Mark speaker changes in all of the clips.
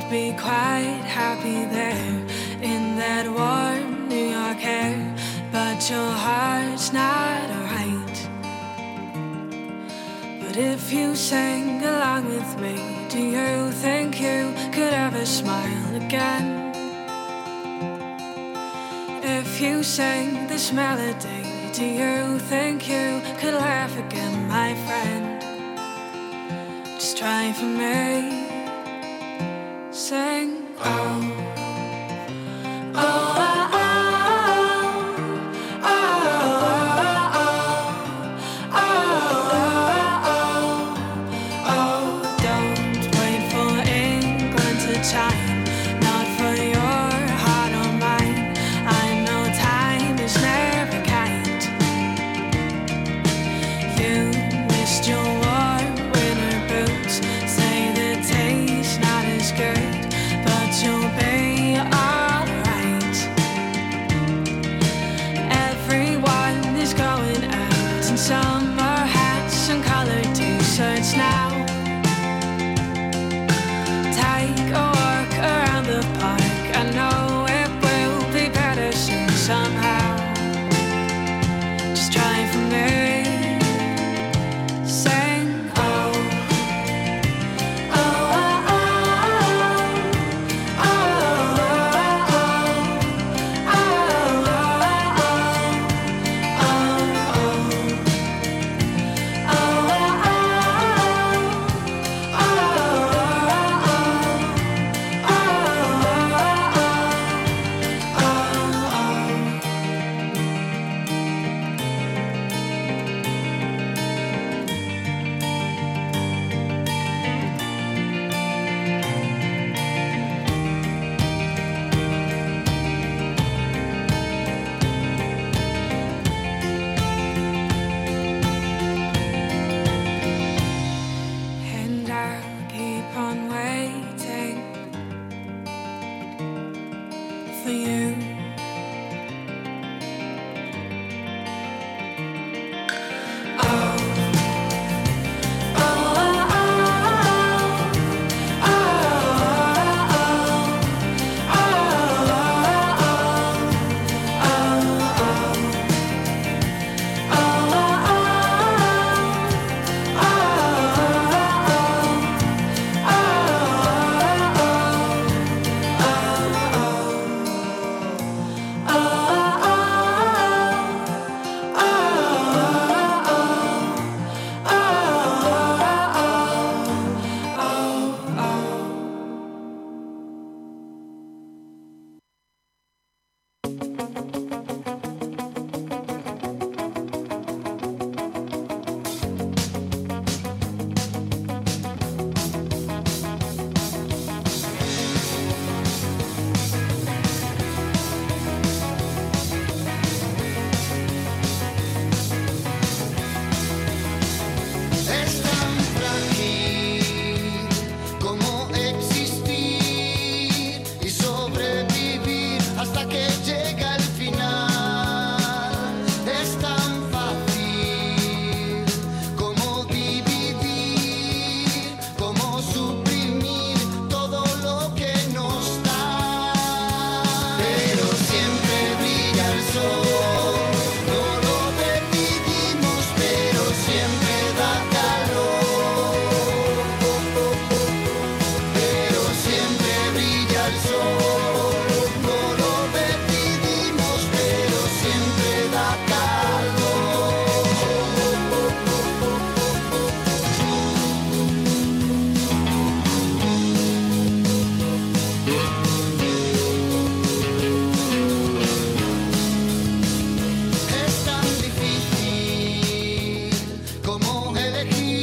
Speaker 1: be quite happy there in that warm New York air, but your heart's not right. But if you sang along with me, do you think you could ever smile again? If you sang this melody, do you think you could laugh again, my friend? Just try for me. Sing, oh, oh, oh, oh, oh, oh, oh, don't wait for England to chime, not for your heart or mine. I know time is never kind. You missed your warm winter boots, say the taste not as good, but you'll be alright. Everyone is going out in summer hats and colored t-shirts now. Take a walk around the park, I know it will be better soon somehow. Just try for me. Sing, oh, oh, oh, oh, and I'll keep on waiting for you.
Speaker 2: Es tan frágil como existir y sobrevivir hasta que llega el final. Es tan fácil como dividir, como suprimir todo lo que nos da. Pero siempre brilla el sol, no lo decidimos, pero siempre da calor. Pero siempre brilla el sol, no lo decidimos, pero siempre da Es tan difícil como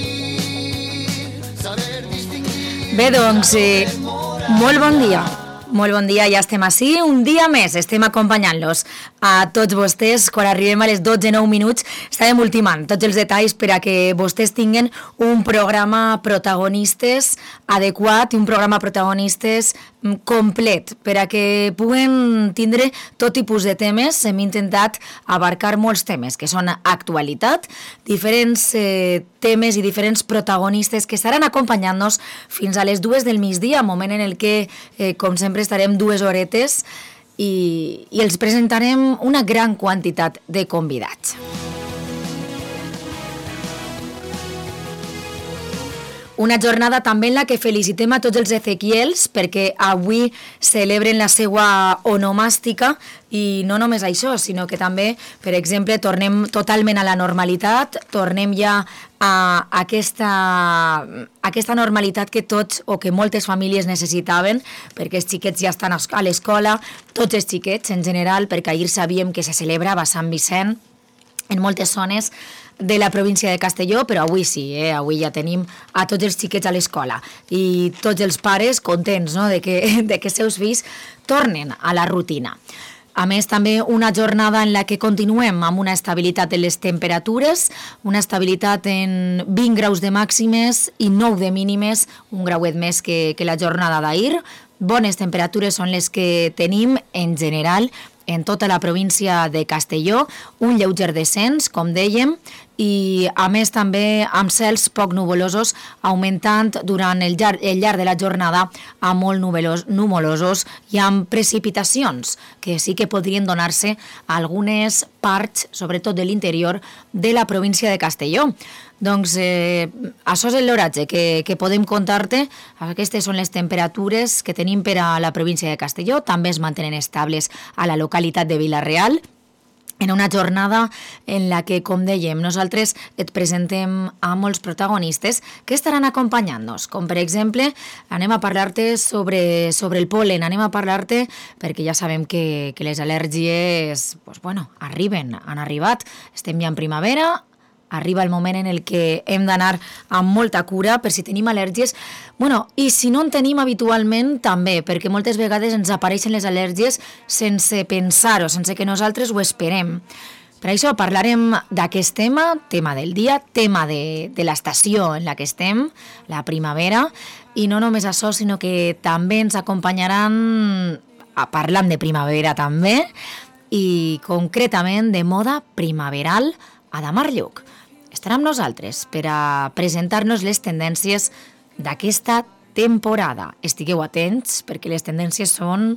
Speaker 2: elegir, saber distinguir.
Speaker 3: Bé, doncs, molt bon dia. Molt bon dia, ja estem ací. Un dia més estem acompanyant-los a tots vostès. Quan arribem a les 12:09, estarem ultimant tots els detalls per a que vostès tinguin un programa protagonistes adequat i un programa protagonistes complet, per a que puguen tindre tot tipus de temes. Hem intentat abarcar molts temes que són actualitat, diferents temes i diferents protagonistes que estaran acompanyant-nos fins a les 2 del migdia, moment en el que, com sempre, estarem 2 horetes i els presentarem una gran quantitat de convidats. Una jornada també en la que felicitem a tots els Ezequiels perquè avui celebren la seva onomàstica i no només això, sinó que també, per exemple, tornem totalment a la normalitat, tornem ja a aquesta normalitat que tots o que moltes famílies necessitaven, perquè els xiquets ja estan a l'escola, tots els xiquets en general, perquè ahir sabíem que se celebrava Sant Vicent en moltes zones de la província de Castelló, però avui sí, avui ja tenim a tots els xiquets a l'escola i tots els pares contents, no?, de que seus fills tornen a la rutina. A més, també una jornada en la que continuem amb una estabilitat de les temperatures, una estabilitat en 20 graus de màximes i 9 de mínimes, un grauet més que la jornada d'ahir. Bones temperatures són les que tenim en general en tota la província de Castelló, un lleuger descens, com dèiem, i a més també amb cels poc nuvolosos, augmentant durant el llarg de la jornada a molt nuvolosos i amb precipitacions, que sí que podrien donar-se a algunes parts, sobretot de l'interior, de la província de Castelló. Doncs això és l'oratge que podem contar-te. Aquestes són les temperatures que tenim per a la província de Castelló. També es mantenen estables a la localitat de Vila-real, en una jornada en la que, com dèiem, nosaltres et presentem a molts protagonistes que estaran acompanyant-nos. Com, per exemple, anem a parlar-te sobre el pol·len, anem a parlar-te perquè ja sabem que les al·lèrgies han arribat, estem ja en primavera, arriba el moment en el que hem d'anar amb molta cura per si tenim al·lèrgies. I si no en tenim habitualment, també, perquè moltes vegades ens apareixen les al·lèrgies sense pensar-ho, sense que nosaltres ho esperem. Per això parlarem d'aquest tema del dia, tema de l'estació en la que estem, la primavera, i no només això, sinó que també ens acompanyaran, parlant de primavera també, i concretament de moda primaveral, Adamar Lluc. Estarà amb nosaltres per a presentar-nos les tendències d'aquesta temporada. Estigueu atents perquè les tendències són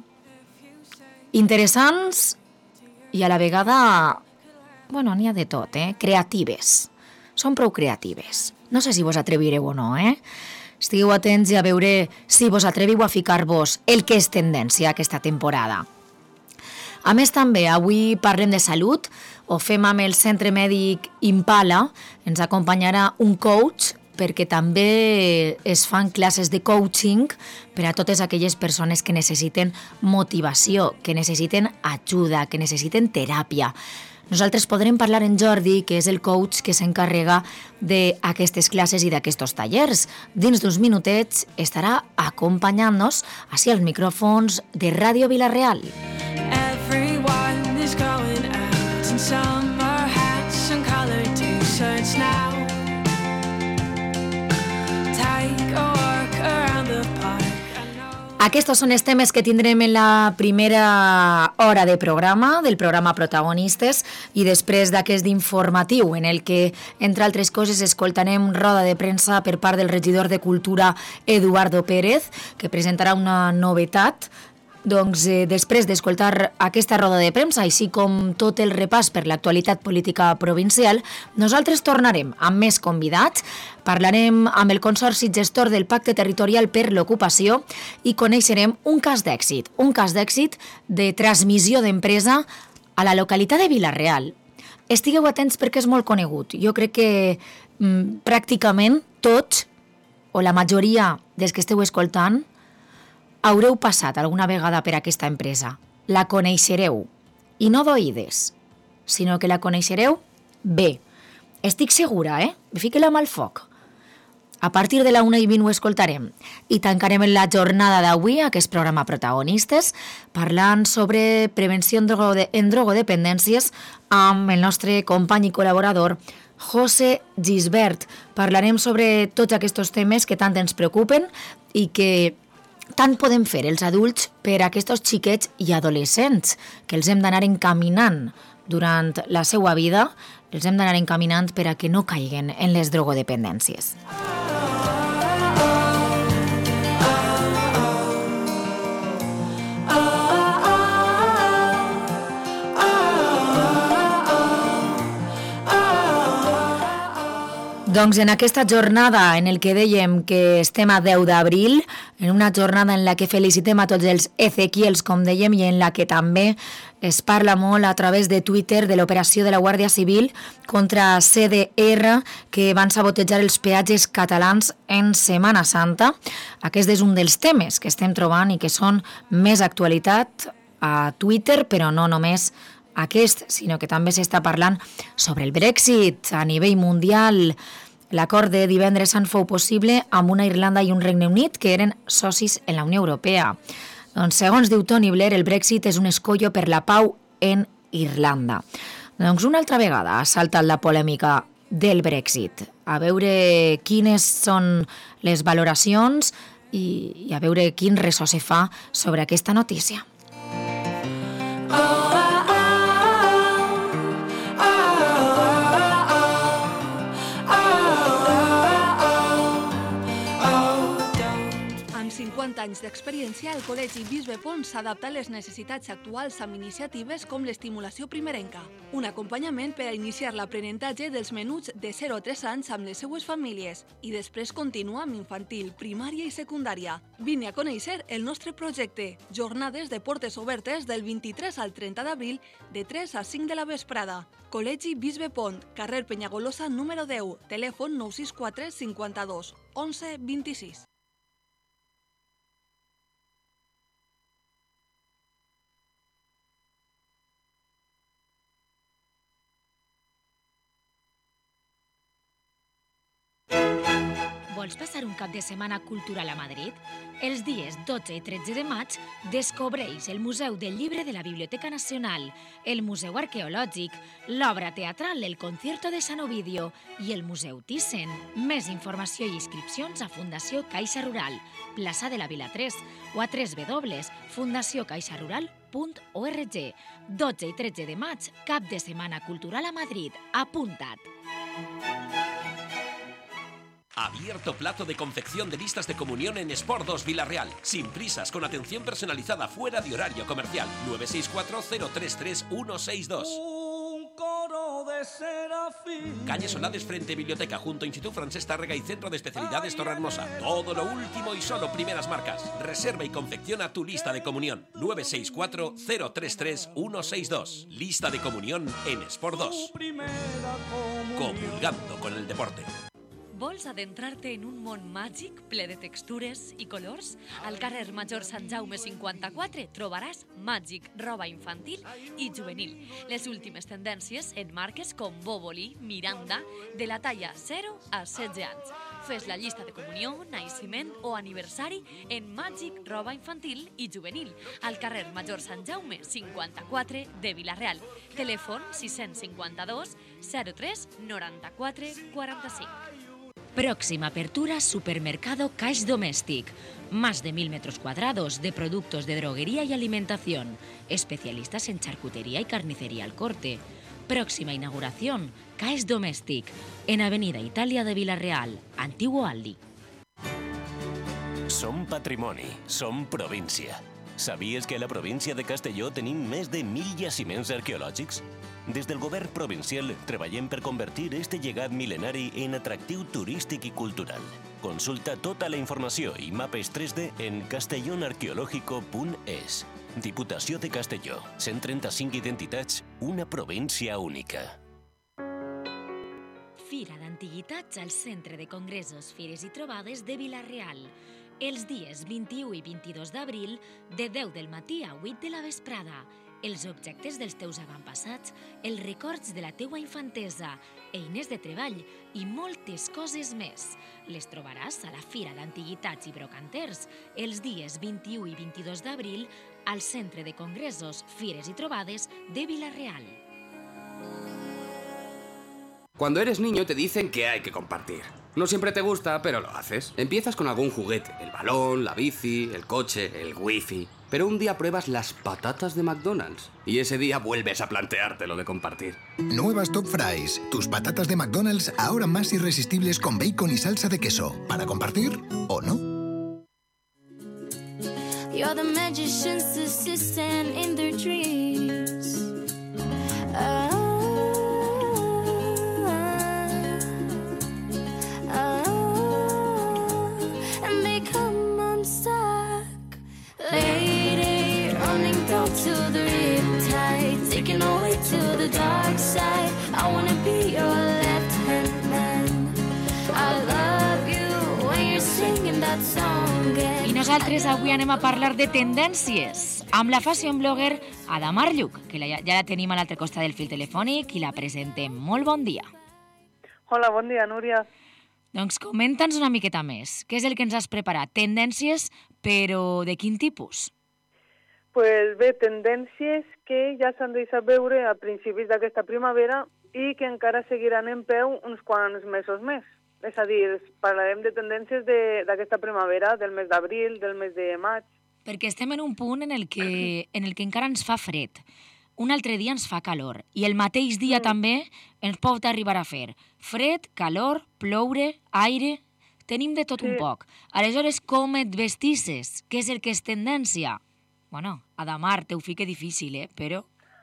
Speaker 3: interessants i a la vegada, n'hi ha de tot, creatives. Són prou creatives. No sé si vos atrevireu o no, Estigueu atents i a veure si vos atreviu a ficar-vos el que és tendència aquesta temporada. A més, també, avui parlem de salut, ho fem amb el Centre Mèdic Impala, ens acompanyarà un coach, perquè també es fan classes de coaching per a totes aquelles persones que necessiten motivació, que necessiten ajuda, que necessiten teràpia. Nosaltres podrem parlar en Jordi, que és el coach que s'encarrega d'aquestes classes i d'aquests tallers. Dins d'uns minutets estarà acompanyant-nos ací als micròfons de Ràdio Vila-real.
Speaker 1: Everyone is going out in summer hats and colored t-shirts now. Take a walk around the park.
Speaker 3: Aquests són els temes que tindrem en la primera hora de programa, del programa Protagonistes, i després d'aquest informatiu en el que, entre altres coses, escoltarem roda de premsa per part del regidor de Cultura, Eduardo Pérez, que presentarà una novetat. Doncs després d'escoltar aquesta roda de premsa, així com tot el repàs per l'actualitat política provincial, nosaltres tornarem amb més convidats, parlarem amb el Consorci Gestor del Pacte Territorial per l'Ocupació i coneixerem un cas d'èxit de transmissió d'empresa a la localitat de Vila-real. Estigueu atents perquè és molt conegut. Jo crec que pràcticament tots, o la majoria dels que esteu escoltant, haureu passat alguna vegada per aquesta empresa. La coneixereu. I no d'oïdes, sinó que la coneixereu bé. Estic segura, Fique-la amb el foc. A partir de la 1:20 ho escoltarem i tancarem la jornada d'avui, aquest programa Protagonistes, parlant sobre prevenció en drogodependències amb el nostre company i col·laborador José Gisbert. Parlarem sobre tots aquests temes que tant ens preocupen i que tant podem fer els adults per a aquests xiquets i adolescents que els hem d'anar encaminant durant la seva vida, els hem d'anar encaminant per a que no caiguen en les drogodependències. Doncs en aquesta jornada en el que dèiem que estem a 10 d'abril, en una jornada en la que felicitem a tots els Ezequiels, com dèiem, i en la que també es parla molt a través de Twitter de l'operació de la Guàrdia Civil contra CDR, que van sabotejar els peatges catalans en Setmana Santa. Aquest és un dels temes que estem trobant i que són més actualitat a Twitter, però no només aquest, sinó que també s'està parlant sobre el Brexit a nivell mundial. L'acord de divendres sant fou possible amb una Irlanda i un Regne Unit que eren socis en la Unió Europea. Doncs, segons diu Tony Blair, el Brexit és un escollo per la pau en Irlanda. Doncs una altra vegada ha saltat la polèmica del Brexit. A veure quines són les valoracions i a veure quin ressò se fa sobre aquesta notícia.
Speaker 4: Amb 50 anys d'experiència, el Col·legi Bisbe Pons s'adapta a les necessitats actuals amb iniciatives com l'estimulació primerenca, un acompanyament per a iniciar l'aprenentatge dels menuts de 0 a 3 anys amb les seues famílies i després continua amb infantil, primària i secundària. Vine a conèixer el nostre projecte. Jornades de portes obertes del 23 al 30 d'abril de 3 a 5 de la vesprada. Col·legi Bisbe Pont, carrer Penyagolosa número 10, telèfon 964 52 11 26.
Speaker 3: Vols passar un cap de setmana cultural a Madrid? Els dies 12 i 13 de maig descobreix el Museu del Llibre de la Biblioteca Nacional, el Museu Arqueològic, l'obra teatral El Concierto de San Ovidio i el Museu Thyssen. Més informació i inscripcions a Fundació Caixa Rural, plaça de la Vila 3 o a www.fundaciocaixarural.org. 12 i 13 de maig, cap de setmana cultural a Madrid. Apunta't!
Speaker 5: Abierto plazo de confección de listas de comunión en Sport 2 Villarreal. Sin prisas, con atención personalizada fuera de horario comercial. 964-033-162.
Speaker 2: Un coro de serafín.
Speaker 5: Calle Solades frente a Biblioteca, junto a Instituto Francés Tárrega y Centro de Especialidades Torrehermosa. Todo lo último y solo primeras marcas. Reserva y confecciona tu lista de comunión. 964-033-162. Lista de comunión en Sport 2. Comulgando con el deporte.
Speaker 6: Vols adentrar-te en un món màgic ple de textures i colors? Al carrer Major Sant Jaume 54 trobaràs Màgic, roba infantil i juvenil. Les últimes tendències en marques com Boboli, Miranda, de la talla 0 a 16 anys. Fes la llista de comunió, naixement o aniversari en Màgic, roba infantil i juvenil, al carrer Major Sant Jaume 54 de Vila-real. Telèfon 652 03 94 45.
Speaker 3: Próxima apertura Supermercado Caix Domèstic. Más de 1.000 metros cuadrados de productos de droguería y alimentación. Especialistas en charcutería y carnicería al corte. Próxima inauguración Caix Domèstic. En Avenida Italia de Vila-real, Antiguo Aldi.
Speaker 7: Som patrimoni, som província. Sabies que a la província de Castelló tenim més de 1.000 jaciments arqueològics? Des del govern provincial treballem per convertir este llegat mil·lenari en atractiu turístic i cultural. Consulta tota la informació i mapes 3D en castellonarqueológico.es. Diputació de Castelló. 135 identitats, una província única.
Speaker 3: Fira d'Antiguitats al Centre de Congressos, Fires i Trobades de Vila-real. Els dies 21 i 22 d'abril, de 10 del matí a 8 de la vesprada.
Speaker 6: els objectes dels teus avantpassats, els records de la teua infantesa, eines de treball i moltes coses més. Les trobaràs a la Fira d'Antiguitats i Brocanters els dies 21 i 22 d'abril al Centre de Congressos, Fires i Trobades de Vila-real.
Speaker 8: Cuando eres niño te dicen que hay que compartir. No siempre te gusta, pero lo haces. Empiezas con algún juguete, el balón, la bici, el coche, el wifi. Pero un día pruebas las patatas de McDonald's y ese día vuelves a plantearte lo de compartir.
Speaker 9: Nuevas Top Fries, tus patatas de McDonald's ahora más irresistibles con bacon y salsa de queso. ¿Para compartir o no?
Speaker 10: You're the magician's assistant in their dreams. And they come unstuck. Lady, running down to the riptide, taking away to the dark side. I wanna be your left-hand man. I love you when you're singing that song.
Speaker 6: I nosaltres avui anem a parlar de tendències amb la fashion blogger Ada Marlluch, que ja la tenim a l'altre costat del fil telefònic i la presentem. Molt bon dia.
Speaker 11: Hola, bon dia, Núria.
Speaker 6: Doncs comenta'ns una miqueta més. Què és el que ens has preparat? Tendències, però de quin tipus?
Speaker 11: Pues bé, tendències que ja s'han deixat veure a principis d'aquesta primavera i que encara seguiran en peu uns quants mesos més. És a dir, parlarem de tendències d'aquesta primavera, del mes d'abril, del mes de maig.
Speaker 6: Perquè estem en un punt en el que encara ens fa fred. Un altre dia ens fa calor i el mateix dia també ens pot arribar a fer fred, calor, ploure, aire... Tenim de tot un poc. Aleshores, com et vestisses? Què és el que és tendència? Bueno, Adamar, te ho fica difícil, però...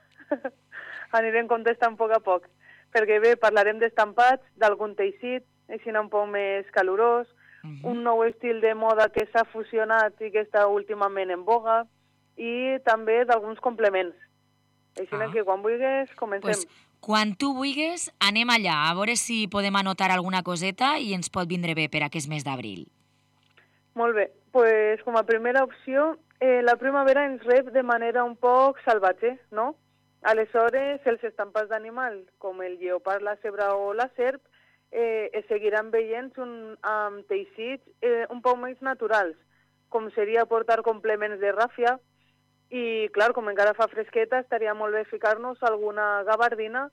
Speaker 11: Anirem contestant a poc, perquè bé, parlarem d'estampats, d'algun teixit, així un poc més calorós, un nou estil de moda que s'ha fusionat i que està últimament en boga, i també d'alguns complements. Així que quan vulguis, comencem.
Speaker 6: Pues, quan tu vulguis, anem allà, a veure si podem anotar alguna coseta i ens pot vindre bé per aquest mes d'abril.
Speaker 11: Molt bé, pues, com a primera opció, la primavera ens rep de manera un poc salvatge, no? Aleshores, els estampats d'animal, com el lleopard, la zebra o la serp, es seguiran veient amb teixits un poc més naturals, com seria portar complements de ràfia, i, clar, com encara fa fresqueta, estaria molt bé ficar-nos alguna gabardina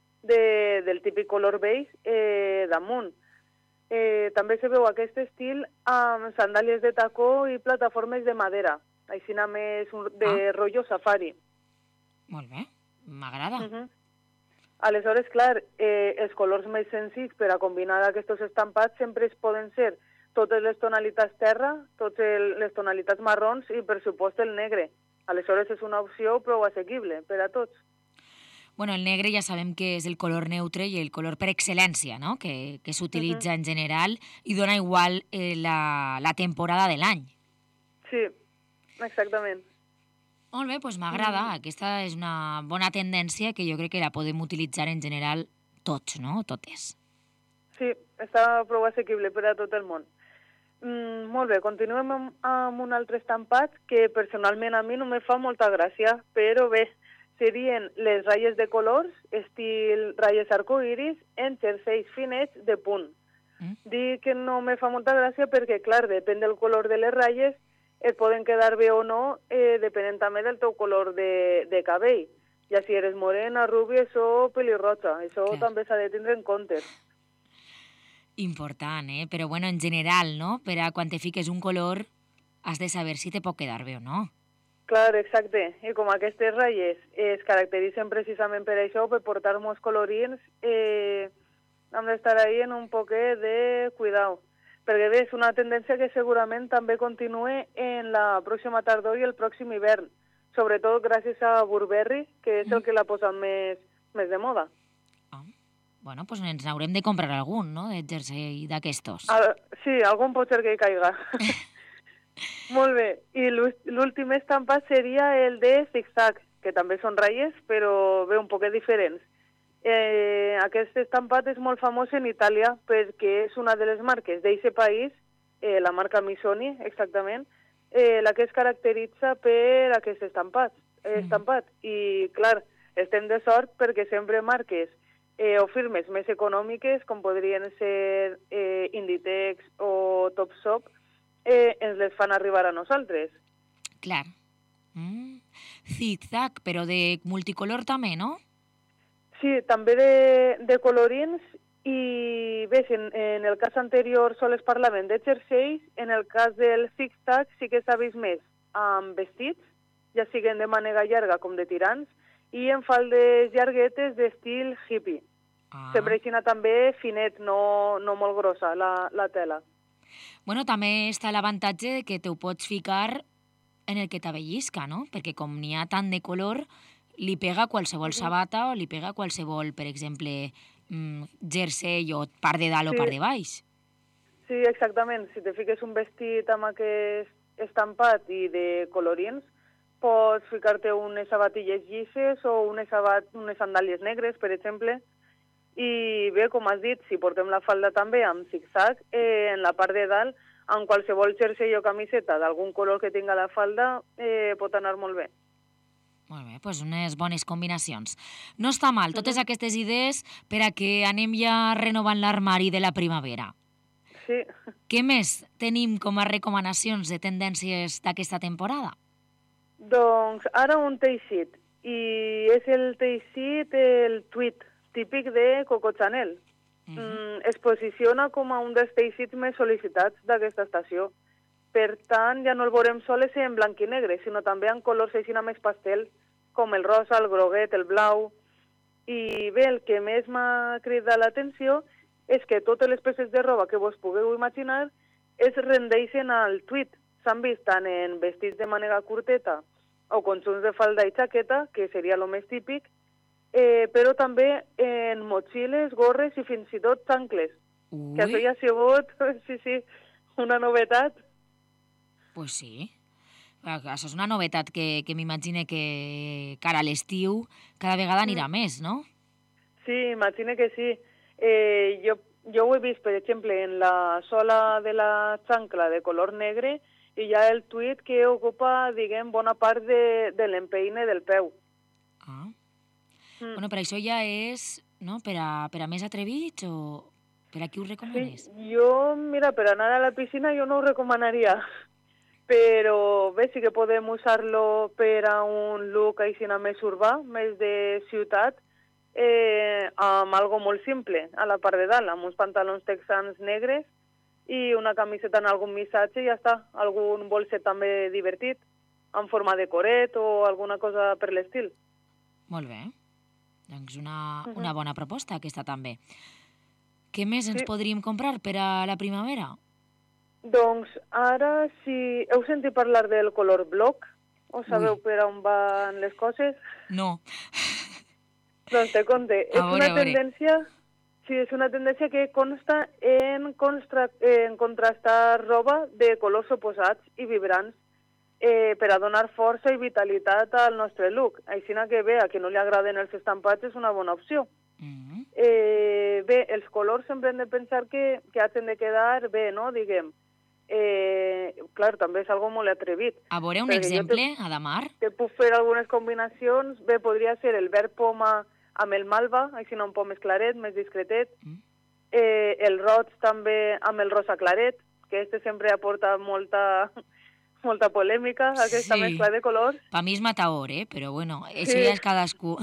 Speaker 11: del típic color beige damunt. També se veu aquest estil amb sandàlies de tacó i plataformes de madera, així més de rotllo safari.
Speaker 6: Molt bé, m'agrada.
Speaker 11: Aleshores, clar, els colors més senzills per a combinar aquests estampats sempre es poden ser totes les tonalitats terra, totes les tonalitats marrons i, per supost, el negre. Aleshores és una opció prou assequible per a tots.
Speaker 6: Bueno, el negre ja sabem que és el color neutre i el color per excel·lència, no? Que s'utilitza en general i dona igual la temporada de l'any.
Speaker 11: Sí, exactament.
Speaker 6: Molt bé, doncs m'agrada. Aquesta és una bona tendència que jo crec que la podem utilitzar en general tots, no? Totes.
Speaker 11: Sí, està prou assequible per a tot el món. Molt bé, continuem amb un altre estampat que personalment a mi no me fa molta gràcia, però bé, serien les ratlles de colors, estil ratlles arcoiris, en jerseis finets de punt. Dic que no me fa molta gràcia perquè, clar, depèn del color de les ratlles, et poden quedar bé o no, depenent també del teu color de cabell. Ja si eres morena, rubia o pelirroja, això també s'ha de tindre en compte.
Speaker 6: Important, però bueno, en general, no? Per a quan te fiques un color has de saber si te pot quedar bé o no.
Speaker 11: Clar, exacte. I com aquestes ratlles es caracteritzen precisament per això, per portar molts colorins, hem d'estar ahí en un poquet de cuidado. Perquè bé, és una tendència que segurament també continue en la pròxima tardor i el pròxim hivern, sobretot gràcies a Burberry, que és el que l'ha posat més de moda.
Speaker 6: Bueno, doncs ens n'haurem de comprar algun, no?, de jersei d'aquestos.
Speaker 11: Sí, algun pot ser que hi caiga. Molt bé. I l'últim estampat seria el de zig-zag, que també són ratlles, però bé, un poquet diferents. Aquest estampat és molt famós en Itàlia perquè és una de les marques d'aquest país, la marca Missoni, exactament, la que es caracteritza per aquests estampats. estampat. I, clar, estem de sort perquè sempre marques o firmes més econòmiques, com podrien ser Inditex o Topshop, ens les fan arribar a nosaltres.
Speaker 3: Clar. Zig-zag, però de multicolor també, no?
Speaker 11: Sí, també de colorins, i bé, si en el cas anterior sols parlaven de jerseis, en el cas del zig-zag sí que s'ha vist més amb vestits, ja siguen de mànega llarga com de tirants, i en faldes llarguetes d'estil hippie. Sempre així també finet, no molt grossa la tela.
Speaker 3: Bueno, també està l'avantatge de que te ho pots ficar en el que t'avellisca, no? Perquè com n'hi ha tant de color, li pega qualsevol sabata o li pega qualsevol, per exemple, jersei o part de dalt o part de baix.
Speaker 11: Sí, exactament. Si te fiques un vestit amb aquest estampat i de colorins, pots ficar-te unes sabatilles llisses o unes sandàlies negres, per exemple. I bé, com has dit, si portem la falda també amb zig-zag, en la part de dalt, amb qualsevol jersei o camiseta d'algun color que tinga la falda, pot anar molt bé.
Speaker 3: Molt bé, doncs unes bones combinacions. No està mal, totes aquestes idees per a que anem ja renovant l'armari de la primavera.
Speaker 11: Sí.
Speaker 3: Què més tenim com a recomanacions de tendències d'aquesta temporada?
Speaker 11: Doncs ara un teixit, i és el teixit, el tweed, típic de Coco Chanel. Es posiciona com a un dels teixits més sol·licitats d'aquesta estació. Per tant, ja no el veurem sols en blanc i negre, sinó també en colors així més pastel, com el rosa, el groguet, el blau. I bé, el que més m'ha cridat l'atenció és que totes les peces de roba que vos pugueu imaginar es rendeixen al tweed. S'han vist tant en vestits de mànega curteta o conjunts de falda i jaqueta, que seria el més típic, però també en motxilles, gorres i fins i tot xancles. Que això ja ha sigut, sí, una novetat.
Speaker 3: Pues sí. Això és una novetat que m'imagine que cara a l'estiu cada vegada anirà més, no?
Speaker 11: Sí, imagine que sí. Jo ho he vist, per exemple, en la sola de la xancla de color negre i ja el tweed que ocupa, diguem, bona part de l'empeine del peu.
Speaker 3: Bueno, per això ja és, no?, per a més atrevits o per a qui ho recomanes?
Speaker 11: Sí, jo, mira, per anar a la piscina jo no ho recomanaria, però bé, sí que podem usar-lo per a un look així més urbà, més de ciutat, amb algo molt simple, a la part de dalt, amb uns pantalons texans negres i una camiseta en algun missatge i ja està, algun bolset també divertit, en forma de coret o alguna cosa per l'estil.
Speaker 3: Molt bé. Doncs una bona proposta, aquesta també. Què més ens podríem comprar per a la primavera?
Speaker 11: Doncs ara, si heu sentit parlar del color bloc, o sabeu per on van les coses?
Speaker 3: No.
Speaker 11: Doncs te conte. És una tendència que consta en contrastar roba de colors oposats i vibrants per a donar força i vitalitat al nostre look. Així que bé, a qui no li agraden els estampats és una bona opció. Bé, els colors sempre hem de pensar que hagin de quedar bé, no?, diguem. Clar, també és algo molt atrevit.
Speaker 3: A veure un exemple, Adamar?
Speaker 11: Te puc fer algunes combinacions. Bé, podria ser el verd poma amb el malva, així un poc més claret, més discretet. El roig també amb el rosa claret, que sempre aporta molta polèmica, aquesta mescla de colors.
Speaker 3: Pa mi és matador, però bueno, això ja és cadascú.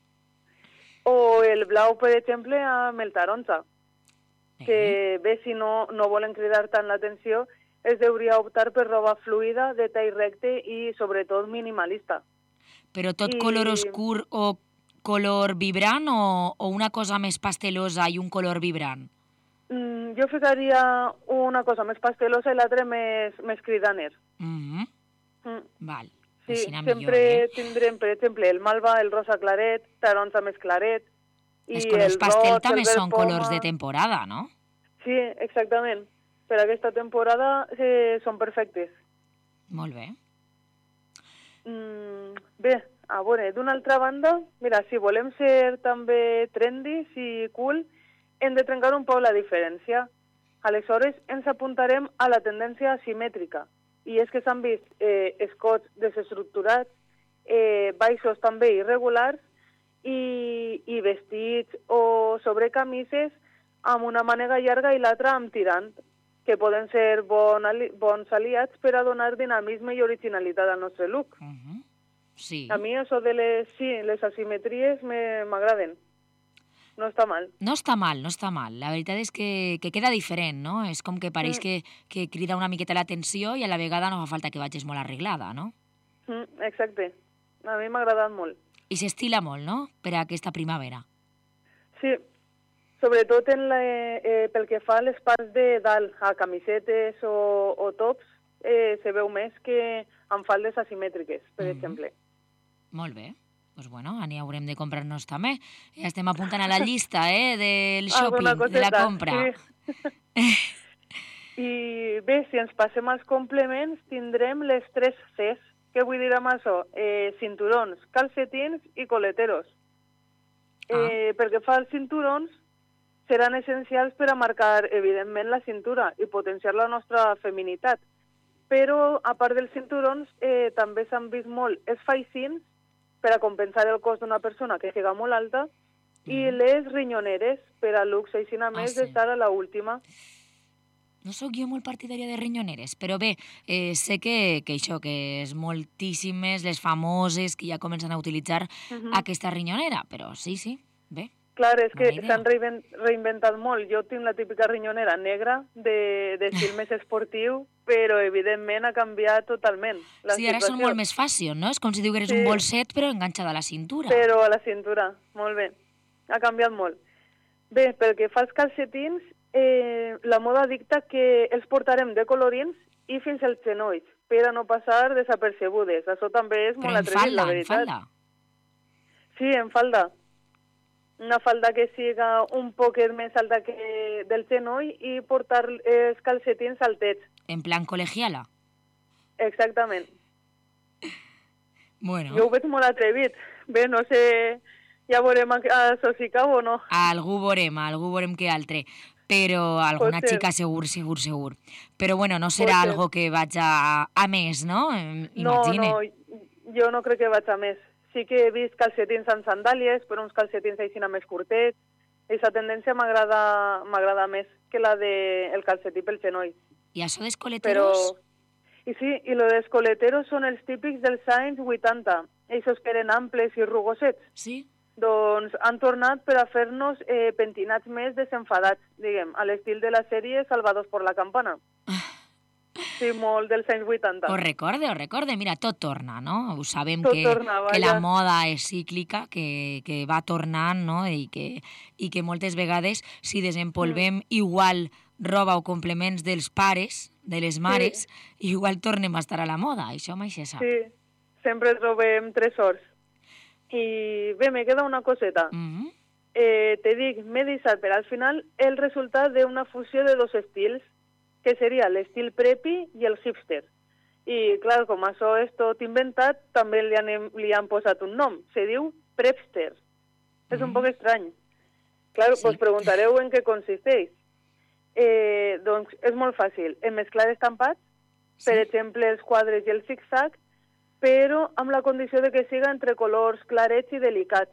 Speaker 11: O el blau, per exemple, amb el taronja, que bé, si no volen cridar tant l'atenció, es hauria optar per roba fluida, de tall recte i, sobretot, minimalista.
Speaker 3: Però tot color oscur o color vibrant o una cosa més pastelosa i un color vibrant?
Speaker 11: Jo ficaria una cosa més pastelosa i l'altra més cridaner.
Speaker 3: Val.
Speaker 11: Sí, sempre tindrem, per exemple, el malva, el rosa claret, taronja més claret.
Speaker 3: Els colors pastel també són colors de temporada, no?
Speaker 11: Sí, exactament. Per aquesta temporada són perfectes.
Speaker 3: Molt bé.
Speaker 11: Bé, a veure, d'una altra banda, mira, si volem ser també trendy i cool, hem de trencar un poc la diferència. Aleshores, ens apuntarem a la tendència asimètrica. I és que s'han vist escots desestructurats baixos també irregulars i vestits o sobrecamises amb una mànega llarga i l'altra amb tirant, que poden ser bons aliats per a donar dinamisme i originalitat al nostre look.
Speaker 3: Sí.
Speaker 11: A mi això de les asimetries m'agraden. No està mal.
Speaker 3: No està mal, no està mal. La veritat és que queda diferent, no? És com que pareix que crida una miqueta l'atenció i a la vegada no fa falta que vagis molt arreglada, no?
Speaker 11: Exacte. A mi m'ha agradat molt.
Speaker 3: I s'estila molt, no?, per a aquesta primavera.
Speaker 11: Sí, sobretot pel que fa a les parts de dalt, a camisetes o tops, se veu més que amb faldes asimètriques, per exemple.
Speaker 3: Molt bé. Doncs bueno, n'hi haurem de comprar-nos també. Ja estem apuntant a la llista, del shopping, de la compra.
Speaker 11: Sí. I bé, si ens passem als complements, tindrem les 3 Cs. Què vull dir amb això? Cinturons, calcetins i coleteros. Pel que fa als cinturons, seran essencials per a marcar, evidentment, la cintura i potenciar la nostra feminitat. Però, a part dels cinturons, també s'han vist molt els faixins per a compensar el cos d'una persona que siga molt alta i les rinyoneres per a looks així a més d'estar a l'última.
Speaker 3: No sóc jo molt partidària de rinyoneres, però bé, sé que això, que és moltíssimes les famoses que ja comencen a utilitzar aquesta rinyonera, però sí, bé.
Speaker 11: Clar, és que s'han reinventat molt. Jo tinc la típica rinyonera negra d'estil més esportiu, però evidentment ha canviat totalment la situació.
Speaker 3: Ara són molt més fashion, no? És com si digueres un bolset però enganxada a la cintura.
Speaker 11: Però a la cintura, molt bé. Ha canviat molt. Bé, pel que fa als calcetins, la moda dicta que els portarem de colorins i fins als genolls, per a no passar desapercebudes. Això també és molt atrevit, la veritat.
Speaker 3: Però en falda?
Speaker 11: Sí, en falda. Una falda que siga un poquet més alta que del genoll i portar els calcetins altets.
Speaker 3: En plan col·legiala?
Speaker 11: Exactament.
Speaker 3: Bueno.
Speaker 11: Jo ho veig molt atrevit. Bé, no sé, ja veurem això si cau o no.
Speaker 3: Algú veurem que altre. Però alguna xica segur. Però bueno, no serà algo que vaig a més, no? Imagine.
Speaker 11: No, jo no crec que vaig a més. Sí que he vist calcetins amb sandàlies, però uns calcetins així més curtets. Aquesta tendència m'agrada més que la del calcetí pel genoll.
Speaker 3: I això dels coleteros?
Speaker 11: I lo dels coleteros són els típics dels anys 80. Ells que eren amples i rugosets.
Speaker 3: Sí.
Speaker 11: Doncs han tornat per a fer-nos pentinats més desenfadats, diguem, a l'estil de la sèrie Salvados por la Campana. Sí, molt dels anys 80.
Speaker 3: Ho recorde. Mira, tot torna, no? Ho sabem que la moda és cíclica, que va tornant, no? I que moltes vegades, si desempolvem igual roba o complements dels pares, de les mares, igual tornem a estar a la moda. Això mai se sap.
Speaker 11: Sí, sempre trobem tresors. I bé, me queda una coseta. Te dic, m'he deixat per al final el resultat d'una fusió de 2 estils, que seria l'estil preppy i el hipster. I, clar, com això és tot inventat, també li han posat un nom. Se diu prepster. És un poc estrany. Clar, us preguntareu en què consisteix. Doncs és molt fàcil. En mesclar estampats, per exemple, els quadres i el zig-zag, però amb la condició de que siga entre colors clarets i delicats.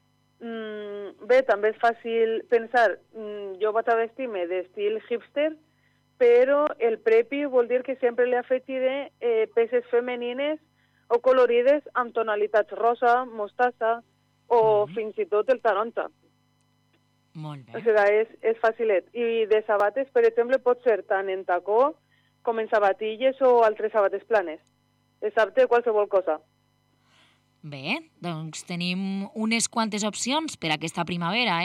Speaker 11: Bé, també és fàcil pensar, jo vaig a vestir-me d'estil hipster, però el preppy vol dir que sempre li afegiré peces femenines o colorides amb tonalitats rosa, mostassa o fins i tot el taronja.
Speaker 3: Molt bé.
Speaker 11: O sigui, és facilet. I de sabates, per exemple, pot ser tant en tacó com en sabatilles o altres sabates planes. Excepte qualsevol cosa.
Speaker 3: Bé, doncs tenim unes quantes opcions per aquesta primavera,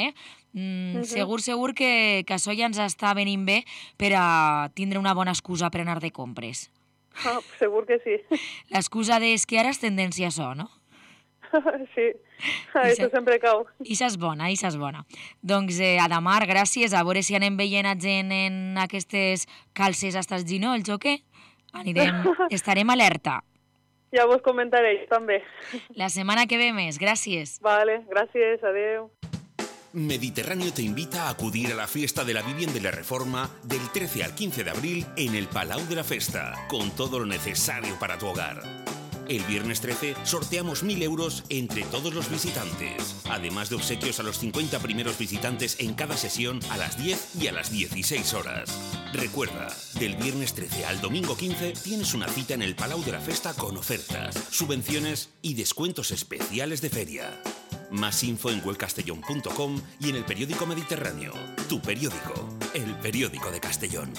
Speaker 3: Segur que això ja ens està venint bé per a tindre una bona excusa per anar de compres.
Speaker 11: Segur que sí.
Speaker 3: L'excusa és que ara és tendència això, no?
Speaker 11: Sí, això sempre cau.
Speaker 3: Ixa és bona. Doncs, Adamar, gràcies. A veure si anem veient a gent en aquestes calces hasta els ginolls o què? Estarem alerta.
Speaker 11: Ja vos comentaré, també.
Speaker 3: La setmana que ve més, gràcies.
Speaker 11: Vale, gràcies, adeu.
Speaker 12: Mediterráneo te invita a acudir a la fiesta de la Vivienda de la Reforma del 13 al 15 de abril en el Palau de la Festa, con todo lo necesario para tu hogar. El viernes 13 sorteamos 1.000 euros entre todos los visitantes, además de obsequios a los 50 primeros visitantes en cada sesión a las 10 y a las 16 horas. Recuerda, del viernes 13 al domingo 15 tienes una cita en el Palau de la Festa con ofertas, subvenciones y descuentos especiales de feria. Más info en webcastellón.com y en el periódico Mediterráneo. Tu periódico, el periódico de Castellón.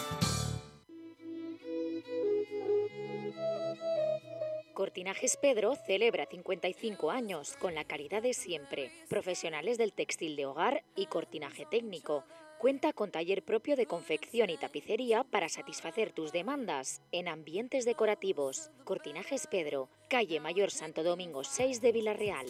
Speaker 13: Cortinajes Pedro celebra 55 años con la calidad de siempre. Profesionales del textil de hogar y cortinaje técnico. Cuenta con taller propio de confección y tapicería para satisfacer tus demandas en ambientes decorativos. Cortinajes Pedro, calle Mayor Santo Domingo 6 de Villarreal.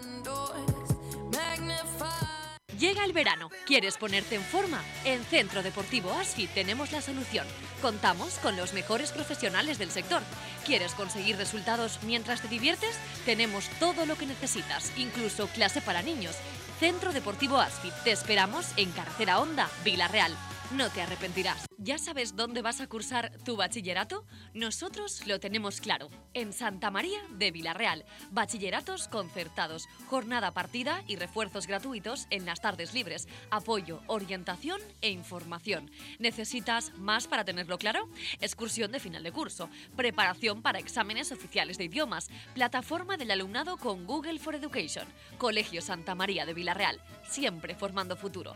Speaker 6: Llega el verano. ¿Quieres ponerte en forma? En Centro Deportivo Asfi tenemos la solución. Contamos con los mejores profesionales del sector. ¿Quieres conseguir resultados mientras te diviertes? Tenemos todo lo que necesitas, incluso clase para niños. Centro Deportivo Asfi. Te esperamos en Carretera Honda, Villarreal. No te arrepentirás. ¿Ya sabes dónde vas a cursar tu bachillerato? Nosotros lo tenemos claro. En Santa María de Villarreal. Bachilleratos concertados, jornada partida y refuerzos gratuitos en las tardes libres. Apoyo, orientación e información. ¿Necesitas más para tenerlo claro? Excursión de final de curso. Preparación para exámenes oficiales de idiomas. Plataforma del alumnado con Google for Education. Colegio Santa María de Villarreal. Siempre formando futuro.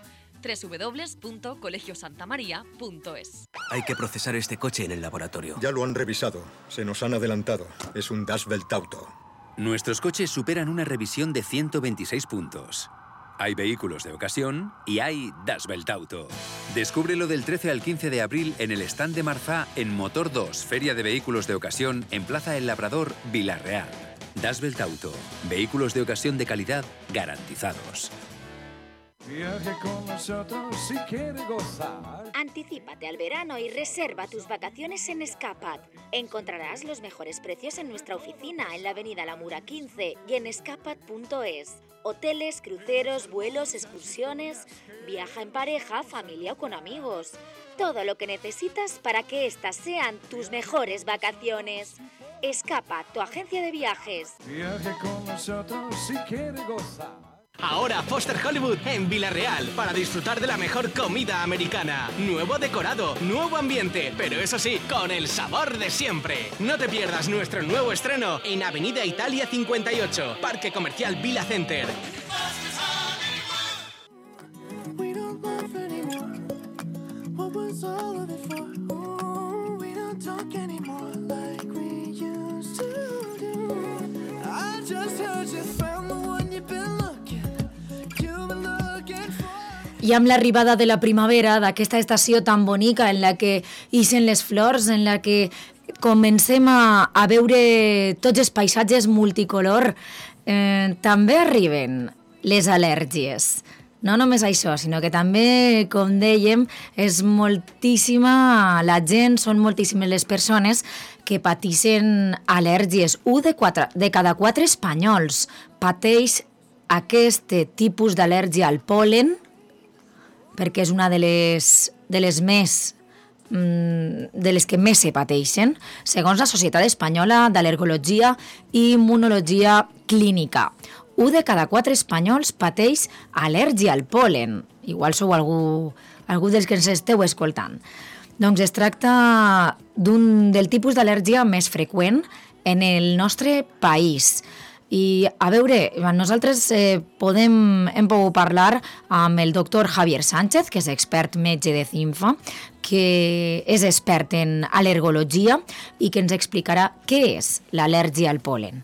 Speaker 6: www.colegiosantamaria.es.
Speaker 14: Hay que procesar este coche en el laboratorio.
Speaker 15: Ya lo han revisado. Se nos han adelantado. Es un Das Welt Auto.
Speaker 14: Nuestros coches superan una revisión de 126 puntos. Hay vehículos de ocasión y hay Das Welt Auto. Descúbrelo del 13 al 15 de abril en el stand de Marzá en Motor 2, Feria de Vehículos de Ocasión en Plaza El Labrador, Villarreal. Das Welt Auto. Vehículos de ocasión de calidad garantizados.
Speaker 16: Viaje con nosotros si quiere gozar.
Speaker 13: Anticípate al verano y reserva tus vacaciones en Escapat. Encontrarás los mejores precios en nuestra oficina en la avenida La Mura 15 y en escapat.es. Hoteles, cruceros, vuelos, excursiones. Viaja en pareja, familia o con amigos. Todo lo que necesitas para que estas sean tus mejores vacaciones. Escapat, tu agencia de viajes.
Speaker 16: Viaje con nosotros si quiere gozar.
Speaker 17: Ahora Foster Hollywood en Villarreal para disfrutar de la mejor comida americana. Nuevo decorado, nuevo ambiente, pero eso sí, con el sabor de siempre. No te pierdas nuestro nuevo estreno en Avenida Italia 58, Parque Comercial Villa Center.
Speaker 3: I amb l'arribada de la primavera, d'aquesta estació tan bonica en la que ixen les flors, en la que comencem a veure tots els paisatges multicolor, també arriben les al·lèrgies. No només això, sinó que també, com dèiem, és moltíssima la gent, són moltíssimes les persones que pateixen al·lèrgies. Un de cada 4 espanyols pateix aquest tipus d'al·lèrgia al pol·len, perquè és una de les que més se pateixen, segons la Societat Espanyola d'Al·lergologia i Immunologia Clínica. 1 de cada 4 espanyols pateix al·lèrgia al pol·len. Igual sou algú dels que ens esteu escoltant. Doncs es tracta del tipus d'al·lèrgia més freqüent en el nostre país. I, a veure, nosaltres hem pogut parlar amb el doctor Javier Sánchez, que és expert metge de CINFA, que és expert en al·lergologia i que ens explicarà què és l'al·lèrgia al pol·len.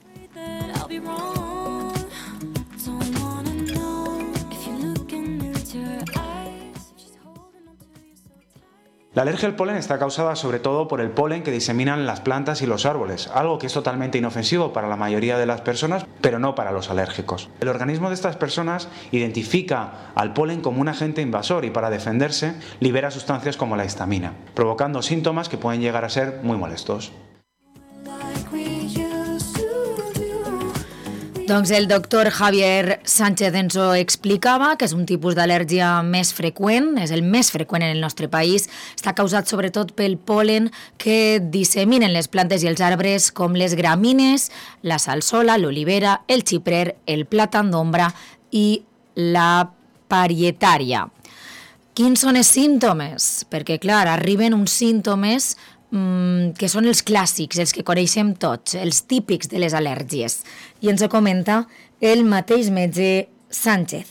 Speaker 18: La alergia al polen está causada sobre todo por el polen que diseminan las plantas y los árboles, algo que es totalmente inofensivo para la mayoría de las personas, pero no para los alérgicos. El organismo de estas personas identifica al polen como un agente invasor y para defenderse libera sustancias como la histamina, provocando síntomas que pueden llegar a ser muy molestos.
Speaker 3: Doncs el doctor Javier Sánchez ens ho explicava, que és un tipus d'al·lèrgia més freqüent, és el més freqüent en el nostre país, està causat sobretot pel pol·len que disseminen les plantes i els arbres com les gramínies, la salsola, l'olivera, el xiprer, el plàtan d'ombra i la parietària. Quins són els símptomes? Perquè, clar, arriben uns símptomes que són els clàssics, els que coneixem tots, els típics de les al·lèrgies. I ens ho comenta el mateix metge Sánchez.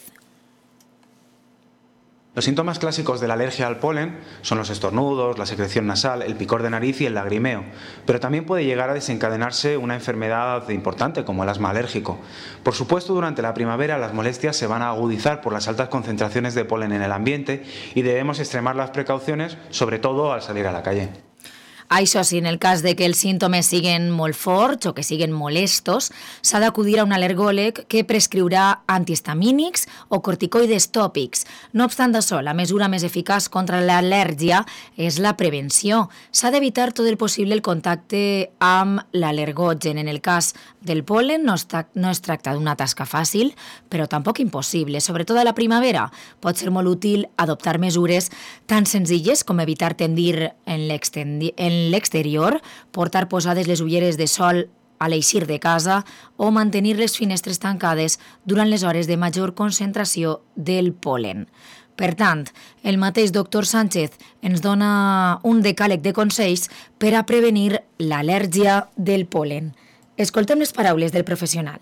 Speaker 18: Los síntomas clásicos de la alergia al polen son los estornudos, la secreción nasal, el picor de nariz y el lagrimeo, pero también puede llegar a desencadenarse una enfermedad importante como el asma alérgico. Por supuesto, durante la primavera las molestias se van a agudizar por las altas concentraciones de polen en el ambiente y debemos extremar las precauciones, sobre todo al salir a la calle.
Speaker 3: Això sí, en el cas de que els símptomes siguin molt forts o que siguin molestos, s'ha d'acudir a un al·lergòleg que prescriurà antihistamínics o corticoides tòpics. No obstant això, la mesura més eficaç contra l'al·lèrgia és la prevenció. S'ha d'evitar tot el possible el contacte amb l'al·lergogen. En el cas del pol·len no es tracta d'una tasca fàcil, però tampoc impossible. Sobretot a la primavera pot ser molt útil adoptar mesures tan senzilles com evitar tendir en l'exterior, portar posades les ulleres de sol a l'eixir de casa o mantenir les finestres tancades durant les hores de major concentració del pol·len. Per tant, el mateix doctor Sánchez ens dona un decàleg de consells per a prevenir l'al·lèrgia del pol·len. Escoltem les paraules del professional.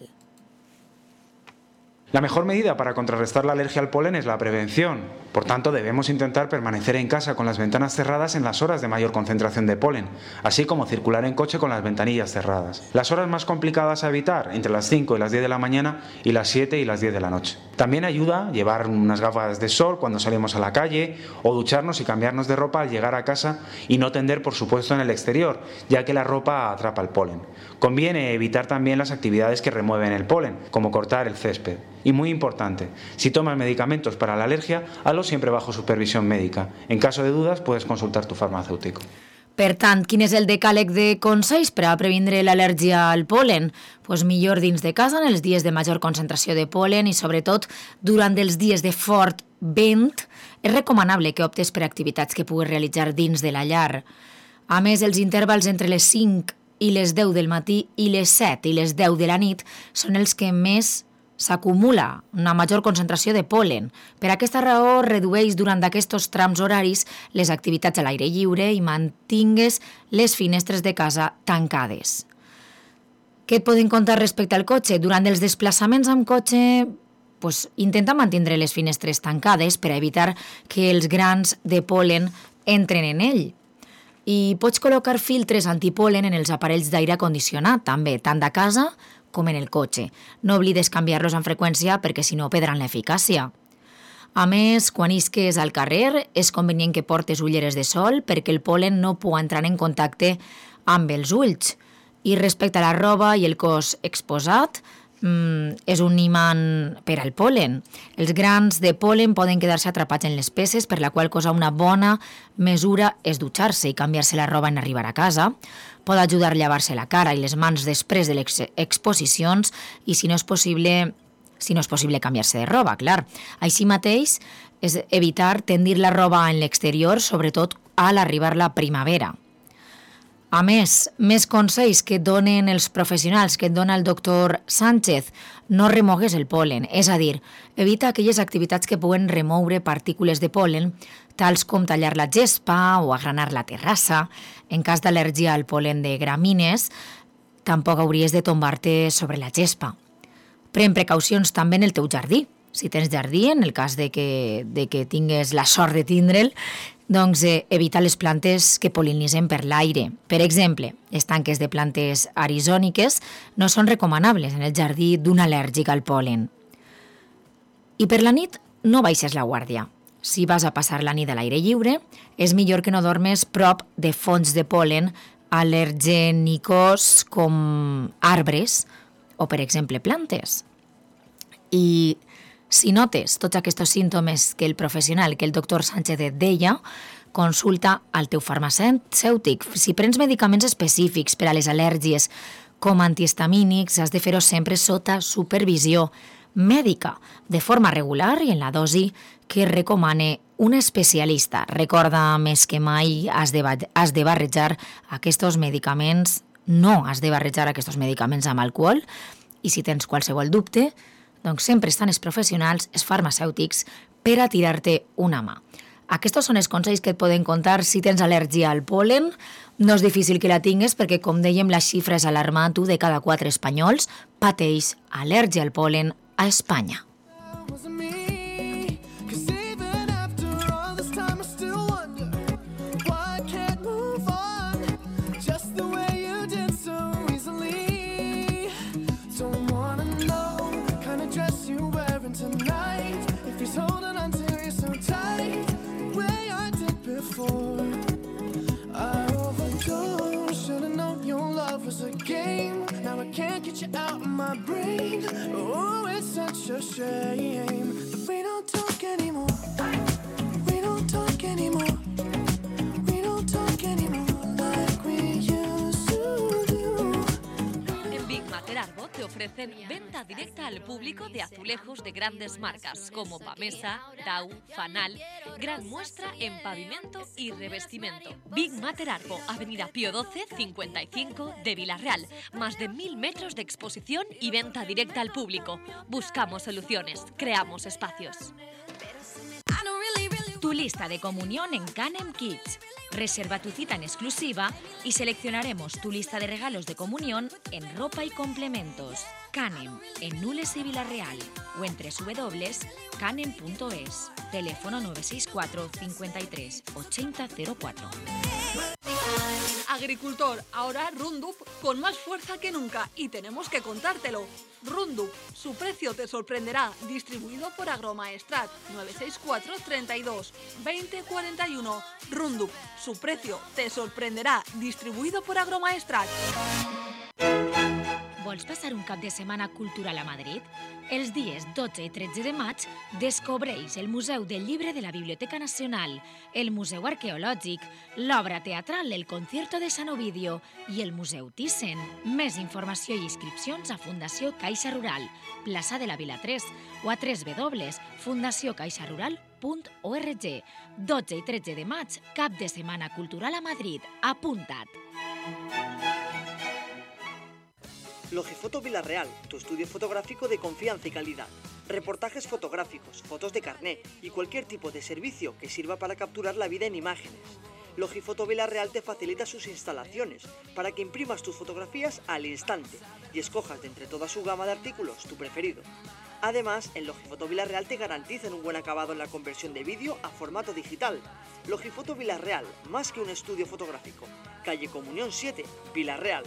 Speaker 18: La mejor medida para contrarrestar la alergia al polen es la prevención. Por tanto, debemos intentar permanecer en casa con las ventanas cerradas en las horas de mayor concentración de polen, así como circular en coche con las ventanillas cerradas. Las horas más complicadas a evitar, entre las 5 y las 10 de la mañana y las 7 y las 10 de la noche. También ayuda llevar unas gafas de sol cuando salimos a la calle o ducharnos y cambiarnos de ropa al llegar a casa y no tender, por supuesto, en el exterior, ya que la ropa atrapa el polen. Conviene evitar también las actividades que remueven el polen, como cortar el césped. Y muy importante, si tomas medicamentos para la alergia, hazlo siempre bajo supervisión médica. En caso de dudas, puedes consultar tu farmacéutico.
Speaker 3: Per tant, quin és el decàleg de consells per a previndre l'al·lèrgia al pol·len? Pues millor dins de casa en els dies de major concentració de pol·len i sobretot durant els dies de fort vent. És recomanable que optes per activitats que puguis realitzar dins de la llar. A més, els intervals entre les 5 i les 10 del matí i les 7 i les 10 de la nit són els que més s'acumula una major concentració de pol·len. Per aquesta raó, redueix durant aquests trams horaris les activitats a l'aire lliure i mantingues les finestres de casa tancades. Què et poden contar respecte al cotxe? Durant els desplaçaments amb cotxe, intenta mantenir les finestres tancades per a evitar que els grans de pol·len entren en ell. I pots col·locar filtres antipol·len en els aparells d'aire condicionat, també, tant de casa com en el cotxe. No oblides canviar-los amb freqüència perquè si no perdran l'eficàcia. A més, quan isques al carrer, és convenient que portes ulleres de sol perquè el pol·len no pugui entrar en contacte amb els ulls. I respecte a la roba i el cos exposat, és un imant per al pol·len. Els grans de pol·len poden quedar-se atrapats en les peces, per la qual cosa una bona mesura és dutxar-se i canviar-se la roba en arribar a casa. Pot ajudar a llevar-se la cara i les mans després de les exposicions i si no és possible canviar-se de roba, clar. Així mateix és evitar tendir la roba en l'exterior, sobretot a l'arribar la primavera. A més consells que et donen els professionals, que et dona el doctor Sánchez, no remogues el pol·len, és a dir, evita aquelles activitats que puguen remoure partícules de pol·len, tals com tallar la gespa o agranar la terrassa. En cas d'al·lèrgia al pol·len de gramínies, tampoc hauries de tombar-te sobre la gespa. Pren precaucions també en el teu jardí. Si tens jardí, en el cas de que tingues la sort de tindre'l, doncs evita les plantes que pol·linitzen per l'aire. Per exemple, les tanques de plantes arizòniques no són recomanables en el jardí d'un al·lèrgic al pol·len. I per la nit no baixes la guàrdia. Si vas a passar la nit a l'aire lliure, és millor que no dormes prop de fonts de pol·len al·lergènicos com arbres o, per exemple, plantes. I si notes tots aquests símptomes que el professional, que el doctor Sánchez et deia, consulta al teu farmacèutic. Si prens medicaments específics per a les al·lèrgies, com antihistamínics has de fer-ho sempre sota supervisió mèdica, de forma regular i en la dosi que recomane un especialista. Recorda més que mai has de barrejar aquests medicaments, no has de barrejar aquests medicaments amb alcohol, i si tens qualsevol dubte, doncs sempre estan els professionals, els farmacèutics, per a tirar-te una mà. Aquests són els consells que et poden contar si tens al·lèrgia al pol·len. No és difícil que la tingues perquè, com dèiem, la xifra és alarmant. 1 de cada 4 espanyols pateix al·lèrgia al pol·len a Espanya.
Speaker 1: Can't get you out of my brain. Oh, it's such a shame that we don't talk anymore. We don't talk anymore. We don't talk anymore like we used to do.
Speaker 6: En Big Mater Arbo te ofrecen venta directa al público de azulejos de grandes marcas como Pamesa, Dau, Fanal, gran muestra en pavimento y revestimiento. Big Mater Arbo, Avenida Pío XII, 55 de Villarreal. Más de 1000 metros de exposición y venta directa al público. Buscamos soluciones, creamos espacios. Tu lista de comunión en Canem Kids. Reserva tu cita en exclusiva y seleccionaremos tu lista de regalos de comunión en ropa y complementos. Canem, en Nules y Villarreal, o en www.canem.es. Teléfono 964 53 8004.
Speaker 4: Agricultor, ahora Roundup con más fuerza que nunca y tenemos que contártelo. Roundup, su precio te sorprenderá, distribuido por Agromaestrat, 964 32 20 41. Roundup, su precio te sorprenderà, distribuïdo per Agromaestrat.
Speaker 3: Vols passar un cap de setmana cultural a Madrid? Els dies 12 i 13 de maig descobreix el Museu del Llibre de la Biblioteca Nacional, el Museu Arqueològic, l'obra teatral El Concierto de San Ovidio i el Museu Thyssen. Més informació i inscripcions a Fundació Caixa Rural, plaça de la Vila 3 o a www.fundacioncaixarural.org. 12 i 13 de maig, cap de setmana cultural a Madrid. Apunta't!
Speaker 19: Logifoto Villarreal, tu estudio fotográfico de confianza y calidad. Reportajes fotográficos, fotos de carné y cualquier tipo de servicio que sirva para capturar la vida en imágenes. Logifoto Villarreal te facilita sus instalaciones para que imprimas tus fotografías al instante y escojas de entre toda su gama de artículos tu preferido. Además, en Logifoto Villarreal te garantizan un buen acabado en la conversión de vídeo a formato digital. Logifoto Villarreal, más que un estudio fotográfico. Calle Comunión 7, Villarreal.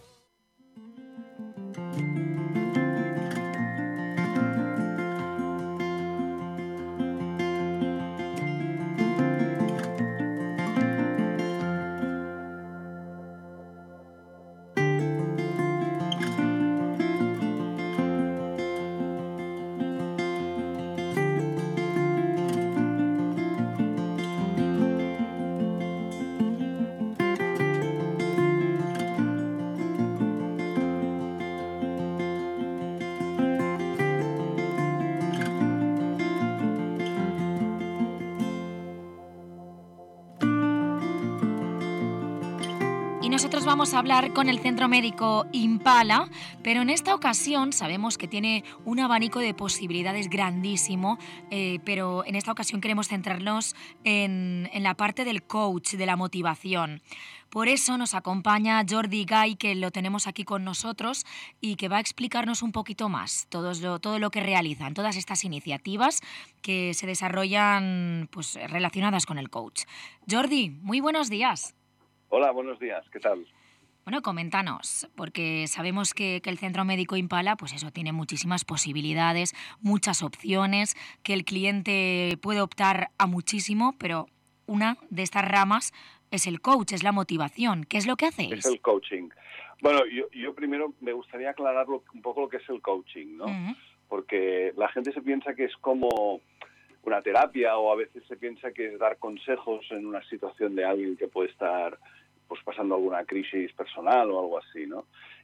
Speaker 3: Nosotros vamos a hablar con el Centro Médico Impala, pero en esta ocasión sabemos que tiene un abanico de posibilidades grandísimo, pero en esta ocasión queremos centrarnos en la parte del coach, de la motivación. Por eso nos acompaña Jordi Gay, que lo tenemos aquí con nosotros y que va a explicarnos un poquito más todo lo que realizan, todas estas iniciativas que se desarrollan pues, relacionadas con el coach. Jordi, muy buenos días.
Speaker 20: Hola, buenos días, ¿qué tal?
Speaker 3: Bueno, coméntanos, porque sabemos que el Centro Médico Impala, pues eso, tiene muchísimas posibilidades, muchas opciones, que el cliente puede optar a muchísimo, pero una de estas ramas es el coach, es la motivación. ¿Qué es lo que hacéis?
Speaker 20: Es el coaching. Bueno, yo primero me gustaría aclarar un poco lo que es el coaching, ¿no? Uh-huh. Porque la gente se piensa que es como una terapia o a veces se piensa que es dar consejos en una situación de alguien que puede estar pues pasando alguna crisis personal o algo así, ¿no?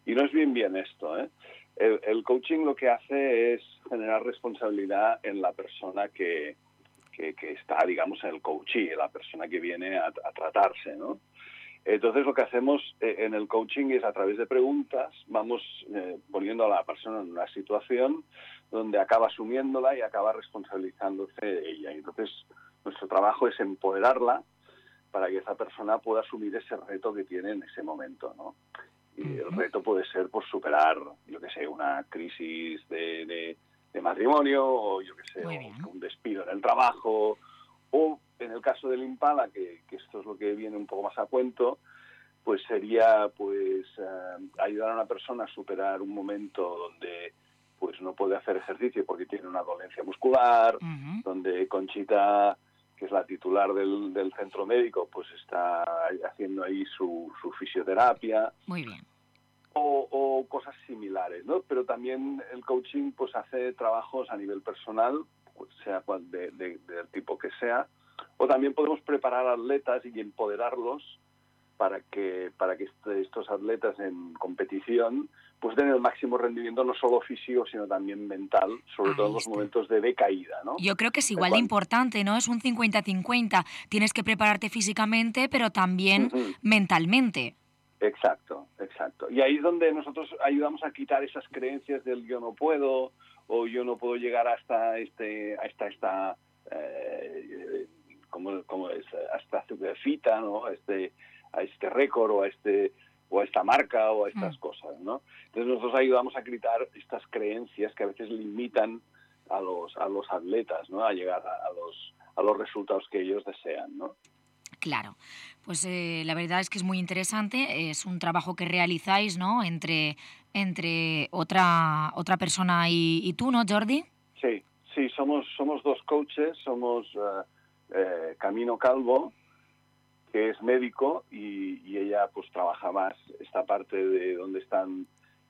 Speaker 20: Y no es bien esto, ¿eh? El coaching lo que hace es generar responsabilidad en la persona que está, digamos, en el coachee, la persona que viene a tratarse, ¿no? Entonces lo que hacemos en el coaching es, a través de preguntas, vamos poniendo a la persona en una situación donde acaba asumiéndola y acaba responsabilizándose de ella. Y entonces nuestro trabajo es empoderarla para que esa persona pueda asumir ese reto que tiene en ese momento, ¿no? Y el reto puede ser por superar, yo que sé, una crisis de matrimonio, o yo que sé, un despido en el trabajo, o en el caso del Impala, que esto es lo que viene un poco más a cuento, pues sería ayudar a una persona a superar un momento donde pues no puede hacer ejercicio porque tiene una dolencia muscular, donde Conchita, que es la titular del centro médico, pues está haciendo ahí su fisioterapia.
Speaker 3: Muy bien.
Speaker 20: O cosas similares, ¿no? Pero también el coaching pues hace trabajos a nivel personal, pues, sea del tipo que sea, o también podemos preparar atletas y empoderarlos para que estos atletas en competición pues den el máximo rendimiento, no solo físico, sino también mental, sobre todo en los momentos de decaída, ¿no?
Speaker 3: Yo creo que es igual de importante, ¿no? Es un 50-50. Tienes que prepararte físicamente, pero también mentalmente.
Speaker 20: Exacto. Y ahí es donde nosotros ayudamos a quitar esas creencias del yo no puedo, o yo no puedo llegar hasta hasta cita, ¿no? A este récord, o a esta marca, o a estas cosas, ¿no? Entonces nosotros ayudamos a quitar estas creencias que a veces limitan a los atletas, ¿no? A llegar a los resultados que ellos desean, ¿no?
Speaker 3: Claro, pues la verdad es que es muy interesante, es un trabajo que realizáis, ¿no? Entre otra persona y tú, ¿no, Jordi?
Speaker 20: Sí, somos dos coaches, somos Camino Calvo, que es médico, y ella pues trabaja más esta parte de donde están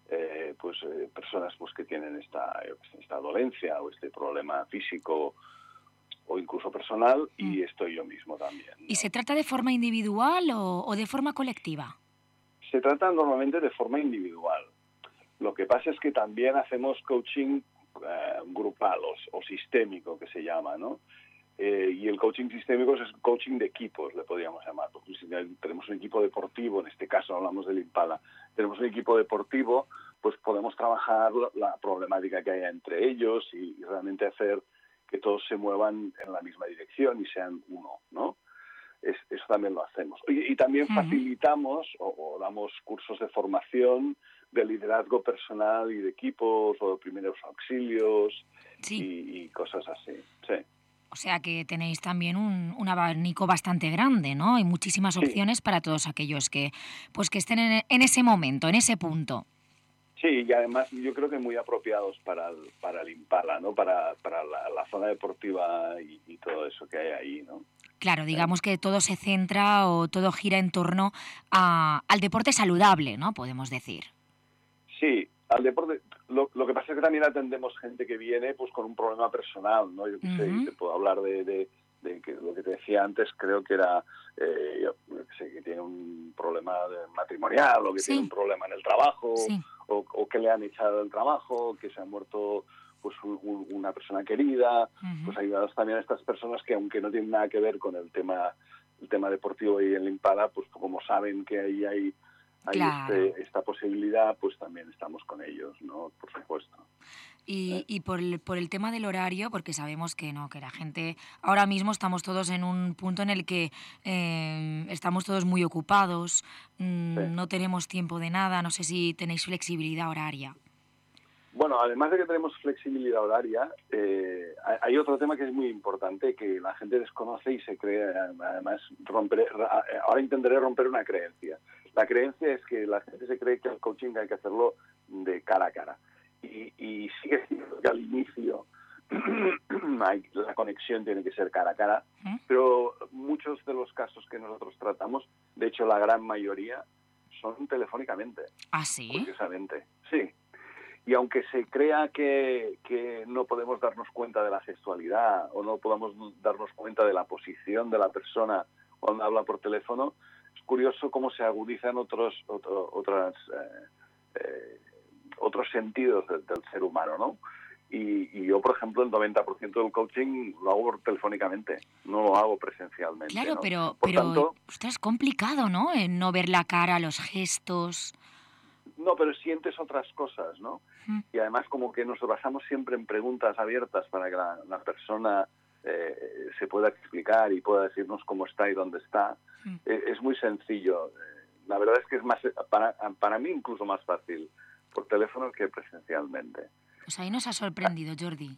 Speaker 20: personas pues que tienen esta dolencia o este problema físico o incluso personal, y estoy yo mismo también, ¿no?
Speaker 3: ¿Y se trata de forma individual o de forma colectiva?
Speaker 20: Se trata normalmente de forma individual. Lo que pasa es que también hacemos coaching grupal o sistémico, que se llama, ¿no? Y el coaching sistémico es coaching de equipos, le podríamos llamar. Porque si tenemos un equipo deportivo, en este caso hablamos del Impala, tenemos un equipo deportivo, pues podemos trabajar la problemática que haya entre ellos y realmente hacer que todos se muevan en la misma dirección y sean uno, ¿no? Eso también lo hacemos. Y también facilitamos o damos cursos de formación de liderazgo personal y de equipos, o de primeros auxilios, y cosas así, sí.
Speaker 3: O sea que tenéis también un abanico bastante grande, ¿no? Hay muchísimas opciones para todos aquellos que estén en ese momento, en ese punto.
Speaker 20: Sí, y además yo creo que muy apropiados para el Impala, ¿no? Para la zona deportiva y todo eso que hay ahí, ¿no?
Speaker 3: Claro, digamos que todo se centra o todo gira en torno al deporte saludable, ¿no? Podemos decir.
Speaker 20: Sí, al deporte. Lo que pasa es que también atendemos gente que viene pues con un problema personal, ¿no? Yo qué sé, te puedo hablar de que lo que te decía antes, creo que era que tiene un problema matrimonial, o que tiene un problema en el trabajo, o que le han echado del trabajo, que se ha muerto pues una persona querida. Pues ayudamos también a estas personas que, aunque no tienen nada que ver con el tema deportivo y el Impala, pues como saben que ahí hay esta posibilidad, pues también estamos con ellos, ¿no? Por supuesto.
Speaker 3: Y por el tema del horario, porque sabemos que la gente, ahora mismo estamos todos en un punto en el que estamos todos muy ocupados, no tenemos tiempo de nada, no sé si tenéis flexibilidad horaria.
Speaker 20: Bueno, además de que tenemos flexibilidad horaria, hay otro tema que es muy importante, que la gente desconoce y se cree, además, ahora intentaré romper una creencia. La creencia es que la gente se cree que el coaching hay que hacerlo de cara a cara. Y sigue siendo que al inicio la conexión tiene que ser cara a cara, pero muchos de los casos que nosotros tratamos, de hecho la gran mayoría, son telefónicamente.
Speaker 3: ¿Ah, sí?
Speaker 20: Curiosamente, sí. Y aunque se crea que no podemos darnos cuenta de la gestualidad, o no podemos darnos cuenta de la posición de la persona cuando habla por teléfono, es curioso cómo se agudizan otras otros sentidos del ser humano, ¿no? Y yo, por ejemplo, el 90% del coaching lo hago telefónicamente, no lo hago presencialmente.
Speaker 3: Claro,
Speaker 20: ¿no?
Speaker 3: pero
Speaker 20: tanto,
Speaker 3: ostras, es complicado, ¿no? No ver la cara, los gestos.
Speaker 20: No, pero sientes otras cosas, ¿no? Y además como que nos basamos siempre en preguntas abiertas para que la persona se pueda explicar y pueda decirnos cómo está y dónde está. Es muy sencillo. La verdad es que es más, para mí incluso más fácil por teléfono que presencialmente.
Speaker 3: Pues ahí nos ha sorprendido, Jordi.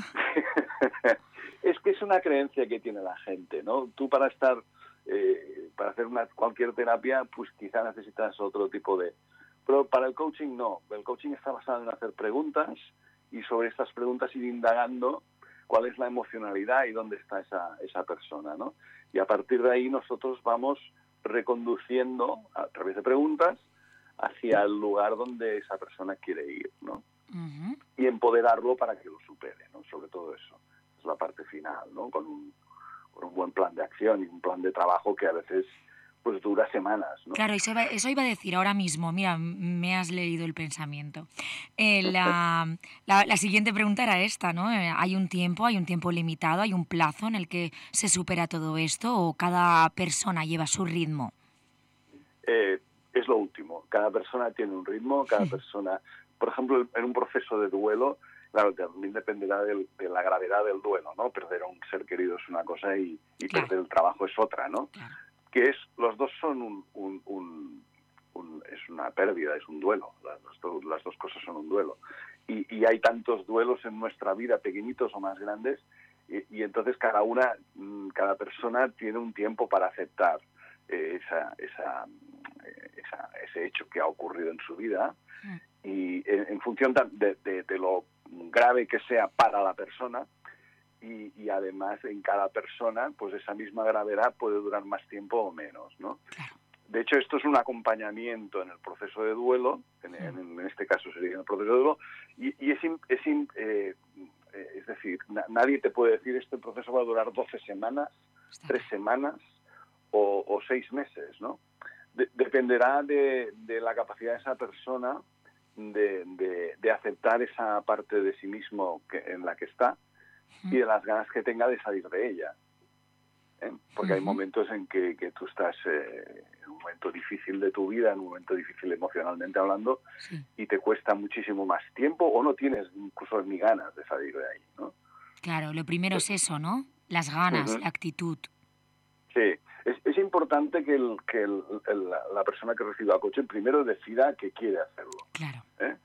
Speaker 20: Es que es una creencia que tiene la gente, ¿no? Tú para hacer cualquier terapia, pues quizá necesitas otro tipo de... Pero para el coaching no. El coaching está basado en hacer preguntas y sobre estas preguntas ir indagando cuál es la emocionalidad y dónde está esa persona, ¿no? Y a partir de ahí nosotros vamos reconduciendo a través de preguntas hacia el lugar donde esa persona quiere ir, ¿no? Y empoderarlo para que lo supere, ¿no? Sobre todo eso. Es la parte final, ¿no? Con un buen plan de acción y un plan de trabajo que a veces pues dura semanas, ¿no?
Speaker 3: Claro, eso iba a decir ahora mismo. Mira, me has leído el pensamiento. La siguiente pregunta era esta, ¿no? ¿Hay un tiempo limitado, hay un plazo en el que se supera todo esto o cada persona lleva su ritmo?
Speaker 20: Es lo último. Cada persona tiene un ritmo, cada persona... Por ejemplo, en un proceso de duelo, claro, también dependerá de la gravedad del duelo, ¿no? Perder a un ser querido es una cosa y perder el trabajo es otra, ¿no? Claro. Que los dos son es una pérdida, es un duelo. Las dos cosas son un duelo. Y hay tantos duelos en nuestra vida, pequeñitos o más grandes, y entonces cada persona tiene un tiempo para aceptar ese hecho que ha ocurrido en su vida, y en función de lo grave que sea para la persona, y además en cada persona pues esa misma gravedad puede durar más tiempo o menos, ¿no? Claro. De hecho, esto es un acompañamiento en el proceso de duelo, en este caso sería el proceso de duelo, y es decir, nadie te puede decir este proceso va a durar 12 semanas, 3 semanas o 6 meses, ¿no? Dependerá de la capacidad de esa persona de aceptar esa parte de sí mismo en la que está y de las ganas que tenga de salir de ella. Porque hay momentos en que tú estás en un momento difícil de tu vida, en un momento difícil emocionalmente hablando, y te cuesta muchísimo más tiempo o no tienes incluso ni ganas de salir de ahí, ¿no?
Speaker 3: Claro, lo primero es eso, ¿no? Las ganas, la actitud.
Speaker 20: Sí, es importante que la persona que reciba coaching primero decida que quiere hacerlo.
Speaker 3: Claro.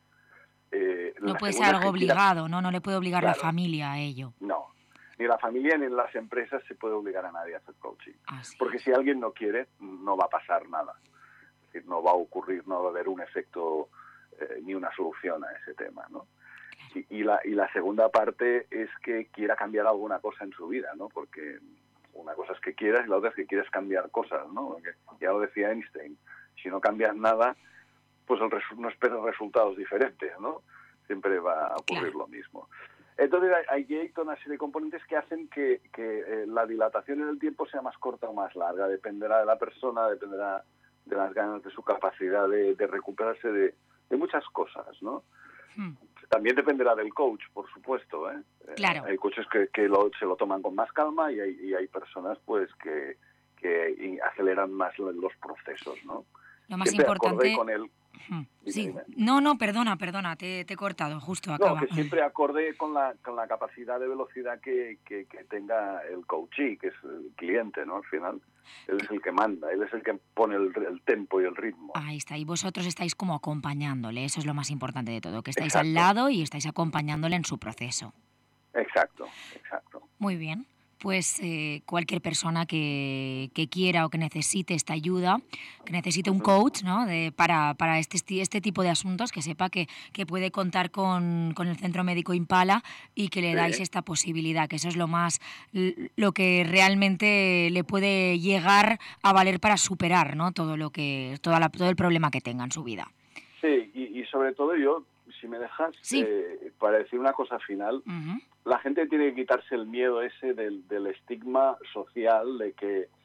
Speaker 20: No
Speaker 3: puede ser algo obligado, ¿no? No le puede obligar la familia a ello.
Speaker 20: No, ni la familia ni las empresas se puede obligar a nadie a hacer coaching. Porque si alguien no quiere, no va a pasar nada. Es decir, no va a ocurrir, no va a haber un efecto ni una solución a ese tema, ¿no? Claro. Y la segunda parte es que quiera cambiar alguna cosa en su vida, ¿no? Porque una cosa es que quieras y la otra es que quieras cambiar cosas, ¿no? Porque ya lo decía Einstein, si no cambias nada, pues no esperes resultados diferentes, ¿no? Siempre va a ocurrir lo mismo. Entonces hay toda una serie de componentes que hacen que la dilatación en el tiempo sea más corta o más larga. Dependerá de la persona, dependerá de las ganas, de su capacidad de recuperarse de muchas cosas, ¿no? También dependerá del coach, por supuesto, ¿eh?
Speaker 3: Claro.
Speaker 20: Hay coaches que se lo toman con más calma y hay personas pues que aceleran más los procesos, ¿no?
Speaker 3: Lo más
Speaker 20: siempre
Speaker 3: importante...
Speaker 20: con el...
Speaker 3: Sí. No, perdona, te he cortado, justo acaba.
Speaker 20: No, que siempre acorde con la capacidad de velocidad que tenga el coachee, que es el cliente, ¿no? Al final, él es el que manda, él es el que pone el tempo y el ritmo.
Speaker 3: Ahí está, y vosotros estáis como acompañándole, eso es lo más importante de todo, que estáis al lado y estáis acompañándole en su proceso.
Speaker 20: Exacto.
Speaker 3: Muy bien. Pues cualquier persona que quiera o que necesite esta ayuda, que necesite un coach, ¿no? para este tipo de asuntos, que sepa que puede contar con el Centro Médico Impala y que le dais esta posibilidad, que eso es lo que realmente le puede llegar a valer para superar, ¿no? todo el problema que tenga en su vida.
Speaker 20: Sí, y sobre todo yo, si me dejas, para decir una cosa final, la gente tiene que quitarse el miedo ese del estigma social de que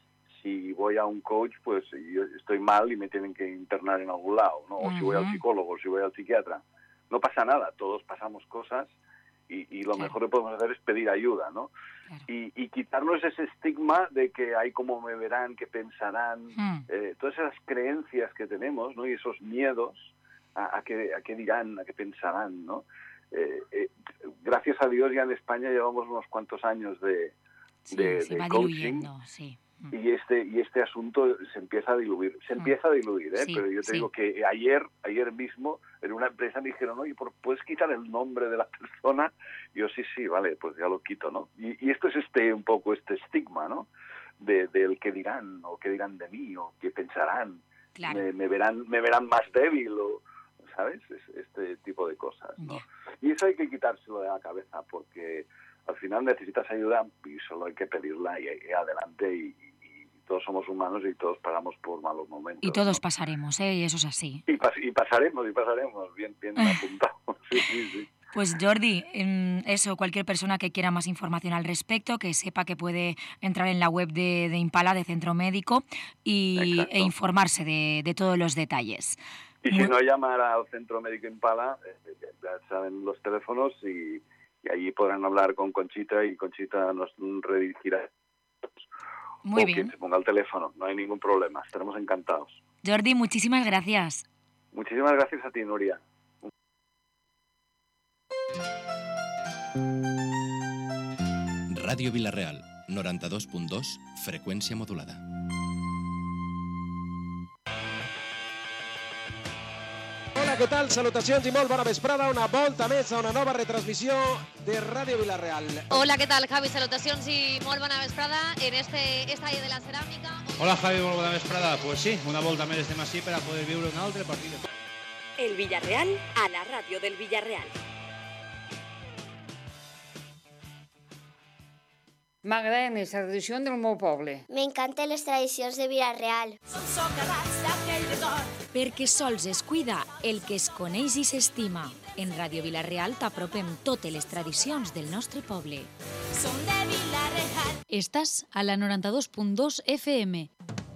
Speaker 20: si voy a un coach, pues yo estoy mal y me tienen que internar en algún lado, ¿no? O si voy al psicólogo, o si voy al psiquiatra. No pasa nada, todos pasamos cosas y lo mejor que podemos hacer es pedir ayuda, ¿no? Y quitarnos ese estigma de que hay cómo me verán, qué pensarán, todas esas creencias que tenemos, ¿no? Y esos miedos a qué dirán, a qué pensarán, ¿no? Gracias a Dios ya en España llevamos unos cuantos años de
Speaker 3: va
Speaker 20: coaching,
Speaker 3: diluyendo, sí.
Speaker 20: y este asunto se empieza a diluir,
Speaker 3: Sí,
Speaker 20: pero yo te digo que ayer mismo en una empresa me dijeron, oye, ¿puedes quitar el nombre de la persona? Y yo, sí, vale, pues ya lo quito, ¿no? Y esto es un poco este estigma, ¿no? Del qué dirán, o qué dirán de mí, o qué pensarán,
Speaker 3: Claro.
Speaker 20: me verán más débil, o ¿sabes? Este tipo de cosas, ¿no? Y eso hay que quitárselo de la cabeza, porque al final necesitas ayuda y solo hay que pedirla y adelante, y todos somos humanos y todos pasamos por malos momentos.
Speaker 3: Y todos pasaremos, y eso es así.
Speaker 20: Y pasaremos, bien apuntado. Sí.
Speaker 3: Pues Jordi, eso, cualquier persona que quiera más información al respecto, que sepa que puede entrar en la web de Impala, de Centro Médico, e informarse de todos los detalles.
Speaker 20: Y si no, llamar al Centro Médico Impala, ya saben los teléfonos, y allí podrán hablar con Conchita, y Conchita nos redirigirá.
Speaker 3: Muy
Speaker 20: o
Speaker 3: bien.
Speaker 20: quien se ponga el teléfono, no hay ningún problema, estaremos encantados.
Speaker 3: Jordi, muchísimas gracias.
Speaker 20: Muchísimas gracias a ti, Nuria.
Speaker 21: Ràdio Vila-real, 92.2, freqüència modulada.
Speaker 22: Hola, què tal? Salutacions i molt bona vesprada. Una volta més a una nova retransmissió de Ràdio Vila-real.
Speaker 6: Hola, ¿qué tal, Javi? Salutacions i molt bona vesprada en este estadi de la ceràmica.
Speaker 23: Hola, Javi, molt bona vesprada. Pues sí, una volta més estem així per a poder viure un altre partit.
Speaker 13: El Villarreal a la ràdio del Villarreal.
Speaker 24: M'agraden les tradicions del meu poble.
Speaker 25: M'encanten les tradicions de Villarreal.
Speaker 3: Perquè sols es cuida el que es coneix i s'estima. En Ràdio Vila-real t'apropem totes les tradicions del nostre poble.
Speaker 1: Som de Vila-real.
Speaker 26: Estàs a la 92.2 FM.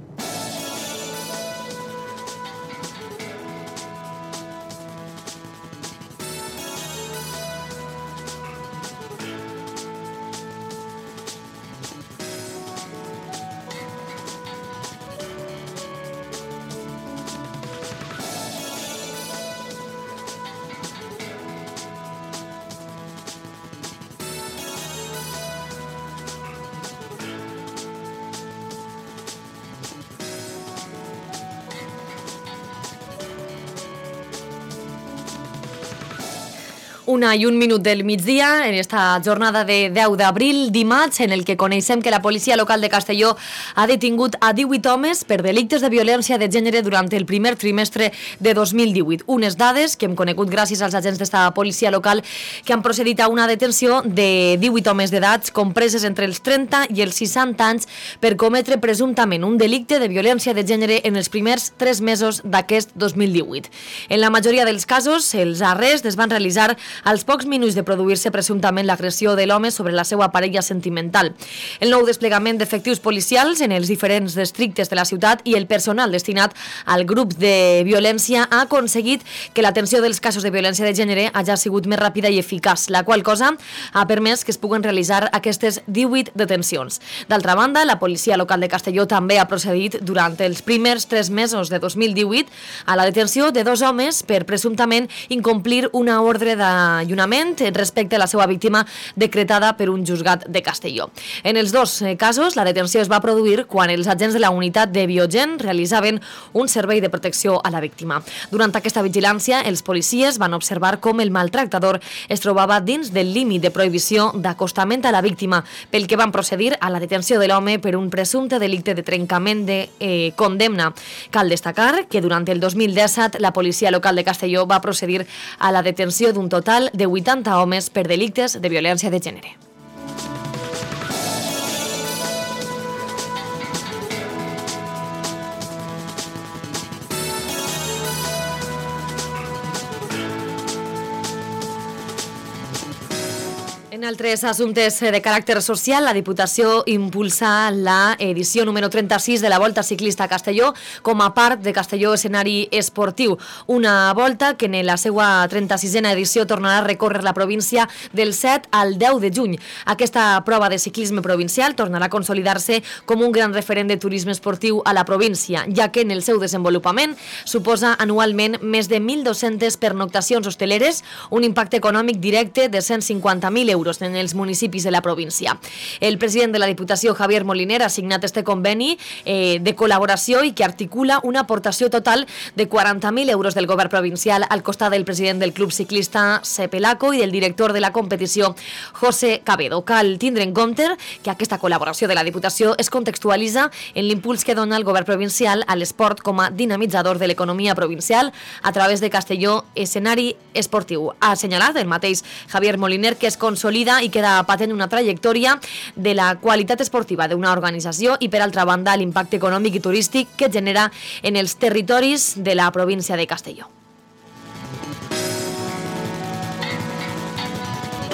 Speaker 27: Una i un minut del migdia en esta jornada de 10 d'abril, dimarts, en el que coneixem que la policia local de Castelló ha detingut a 18 homes per delictes de violència de gènere durant el primer trimestre de 2018. Unes dades que hem conegut gràcies als agents d'esta policia local que han procedit a una detenció de 18 homes d'edats compreses entre els 30 i els 60 anys per cometre presumptament un delicte de violència de gènere en els primers 3 mesos d'aquest 2018. En la majoria dels casos, els arrests es van realitzar als pocs minuts de produir-se presumptament l'agressió de l'home sobre la seva parella sentimental. El nou desplegament d'efectius policials en els diferents districtes de la ciutat i el personal destinat al grup de violència ha aconseguit que l'atenció dels casos de violència de gènere hagi sigut més ràpida i eficaç, la qual cosa ha permès que es puguen realitzar aquestes 18 detencions. D'altra banda, la policia local de Castelló també ha procedit durant els primers 3 mesos de 2018 a la detenció de 2 homes per presumptament incomplir una ordre d'alliurament respecte a la seva víctima decretada per un juzgat de Castelló. En els dos casos, la detenció es va produir quan els agents de la unitat de Biogen realitzaven un servei de protecció a la víctima. Durant aquesta vigilància, els policies van observar com el maltractador es trobava dins del límit de prohibició d'acostament a la víctima, pel que van procedir a la detenció de l'home per un presumpte delicte de trencament de condemna. Cal destacar que durant el 2017 la policia local de Castelló va procedir a la detenció d'un total de 80 homes per delictes de violència de gènere. En altres assumptes de caràcter social, la Diputació impulsa la edició número 36 de la Volta Ciclista a Castelló com a part de Castelló Escenari Esportiu. Una volta que en la seva 36a edició tornarà a recórrer la província del 7 al 10 de juny. Aquesta prova de ciclisme provincial tornarà a consolidar-se com un gran referent de turisme esportiu a la província, ja que en el seu desenvolupament suposa anualment més de 1.200 pernoctacions hosteleres, un impacte econòmic directe de 150.000 euros en els municipis de la província. El president de la Diputació, Javier Moliner, ha signat este conveni de col·laboració i que articula una aportació total de 40.000 euros del govern provincial al costat del president del club ciclista Sepelaco i del director de la competició, José Cabedo. Cal tindre en compte que aquesta col·laboració de la Diputació es contextualitza en l'impuls que dona el govern provincial a l'esport com a dinamitzador de l'economia provincial a través de Castelló Escenari Esportiu. Ha assenyalat el mateix Javier Moliner que es consolida i queda patent una trajectòria de la qualitat esportiva d'una organització i, per altra banda, l'impacte econòmic i turístic que genera en els territoris de la província de Castelló.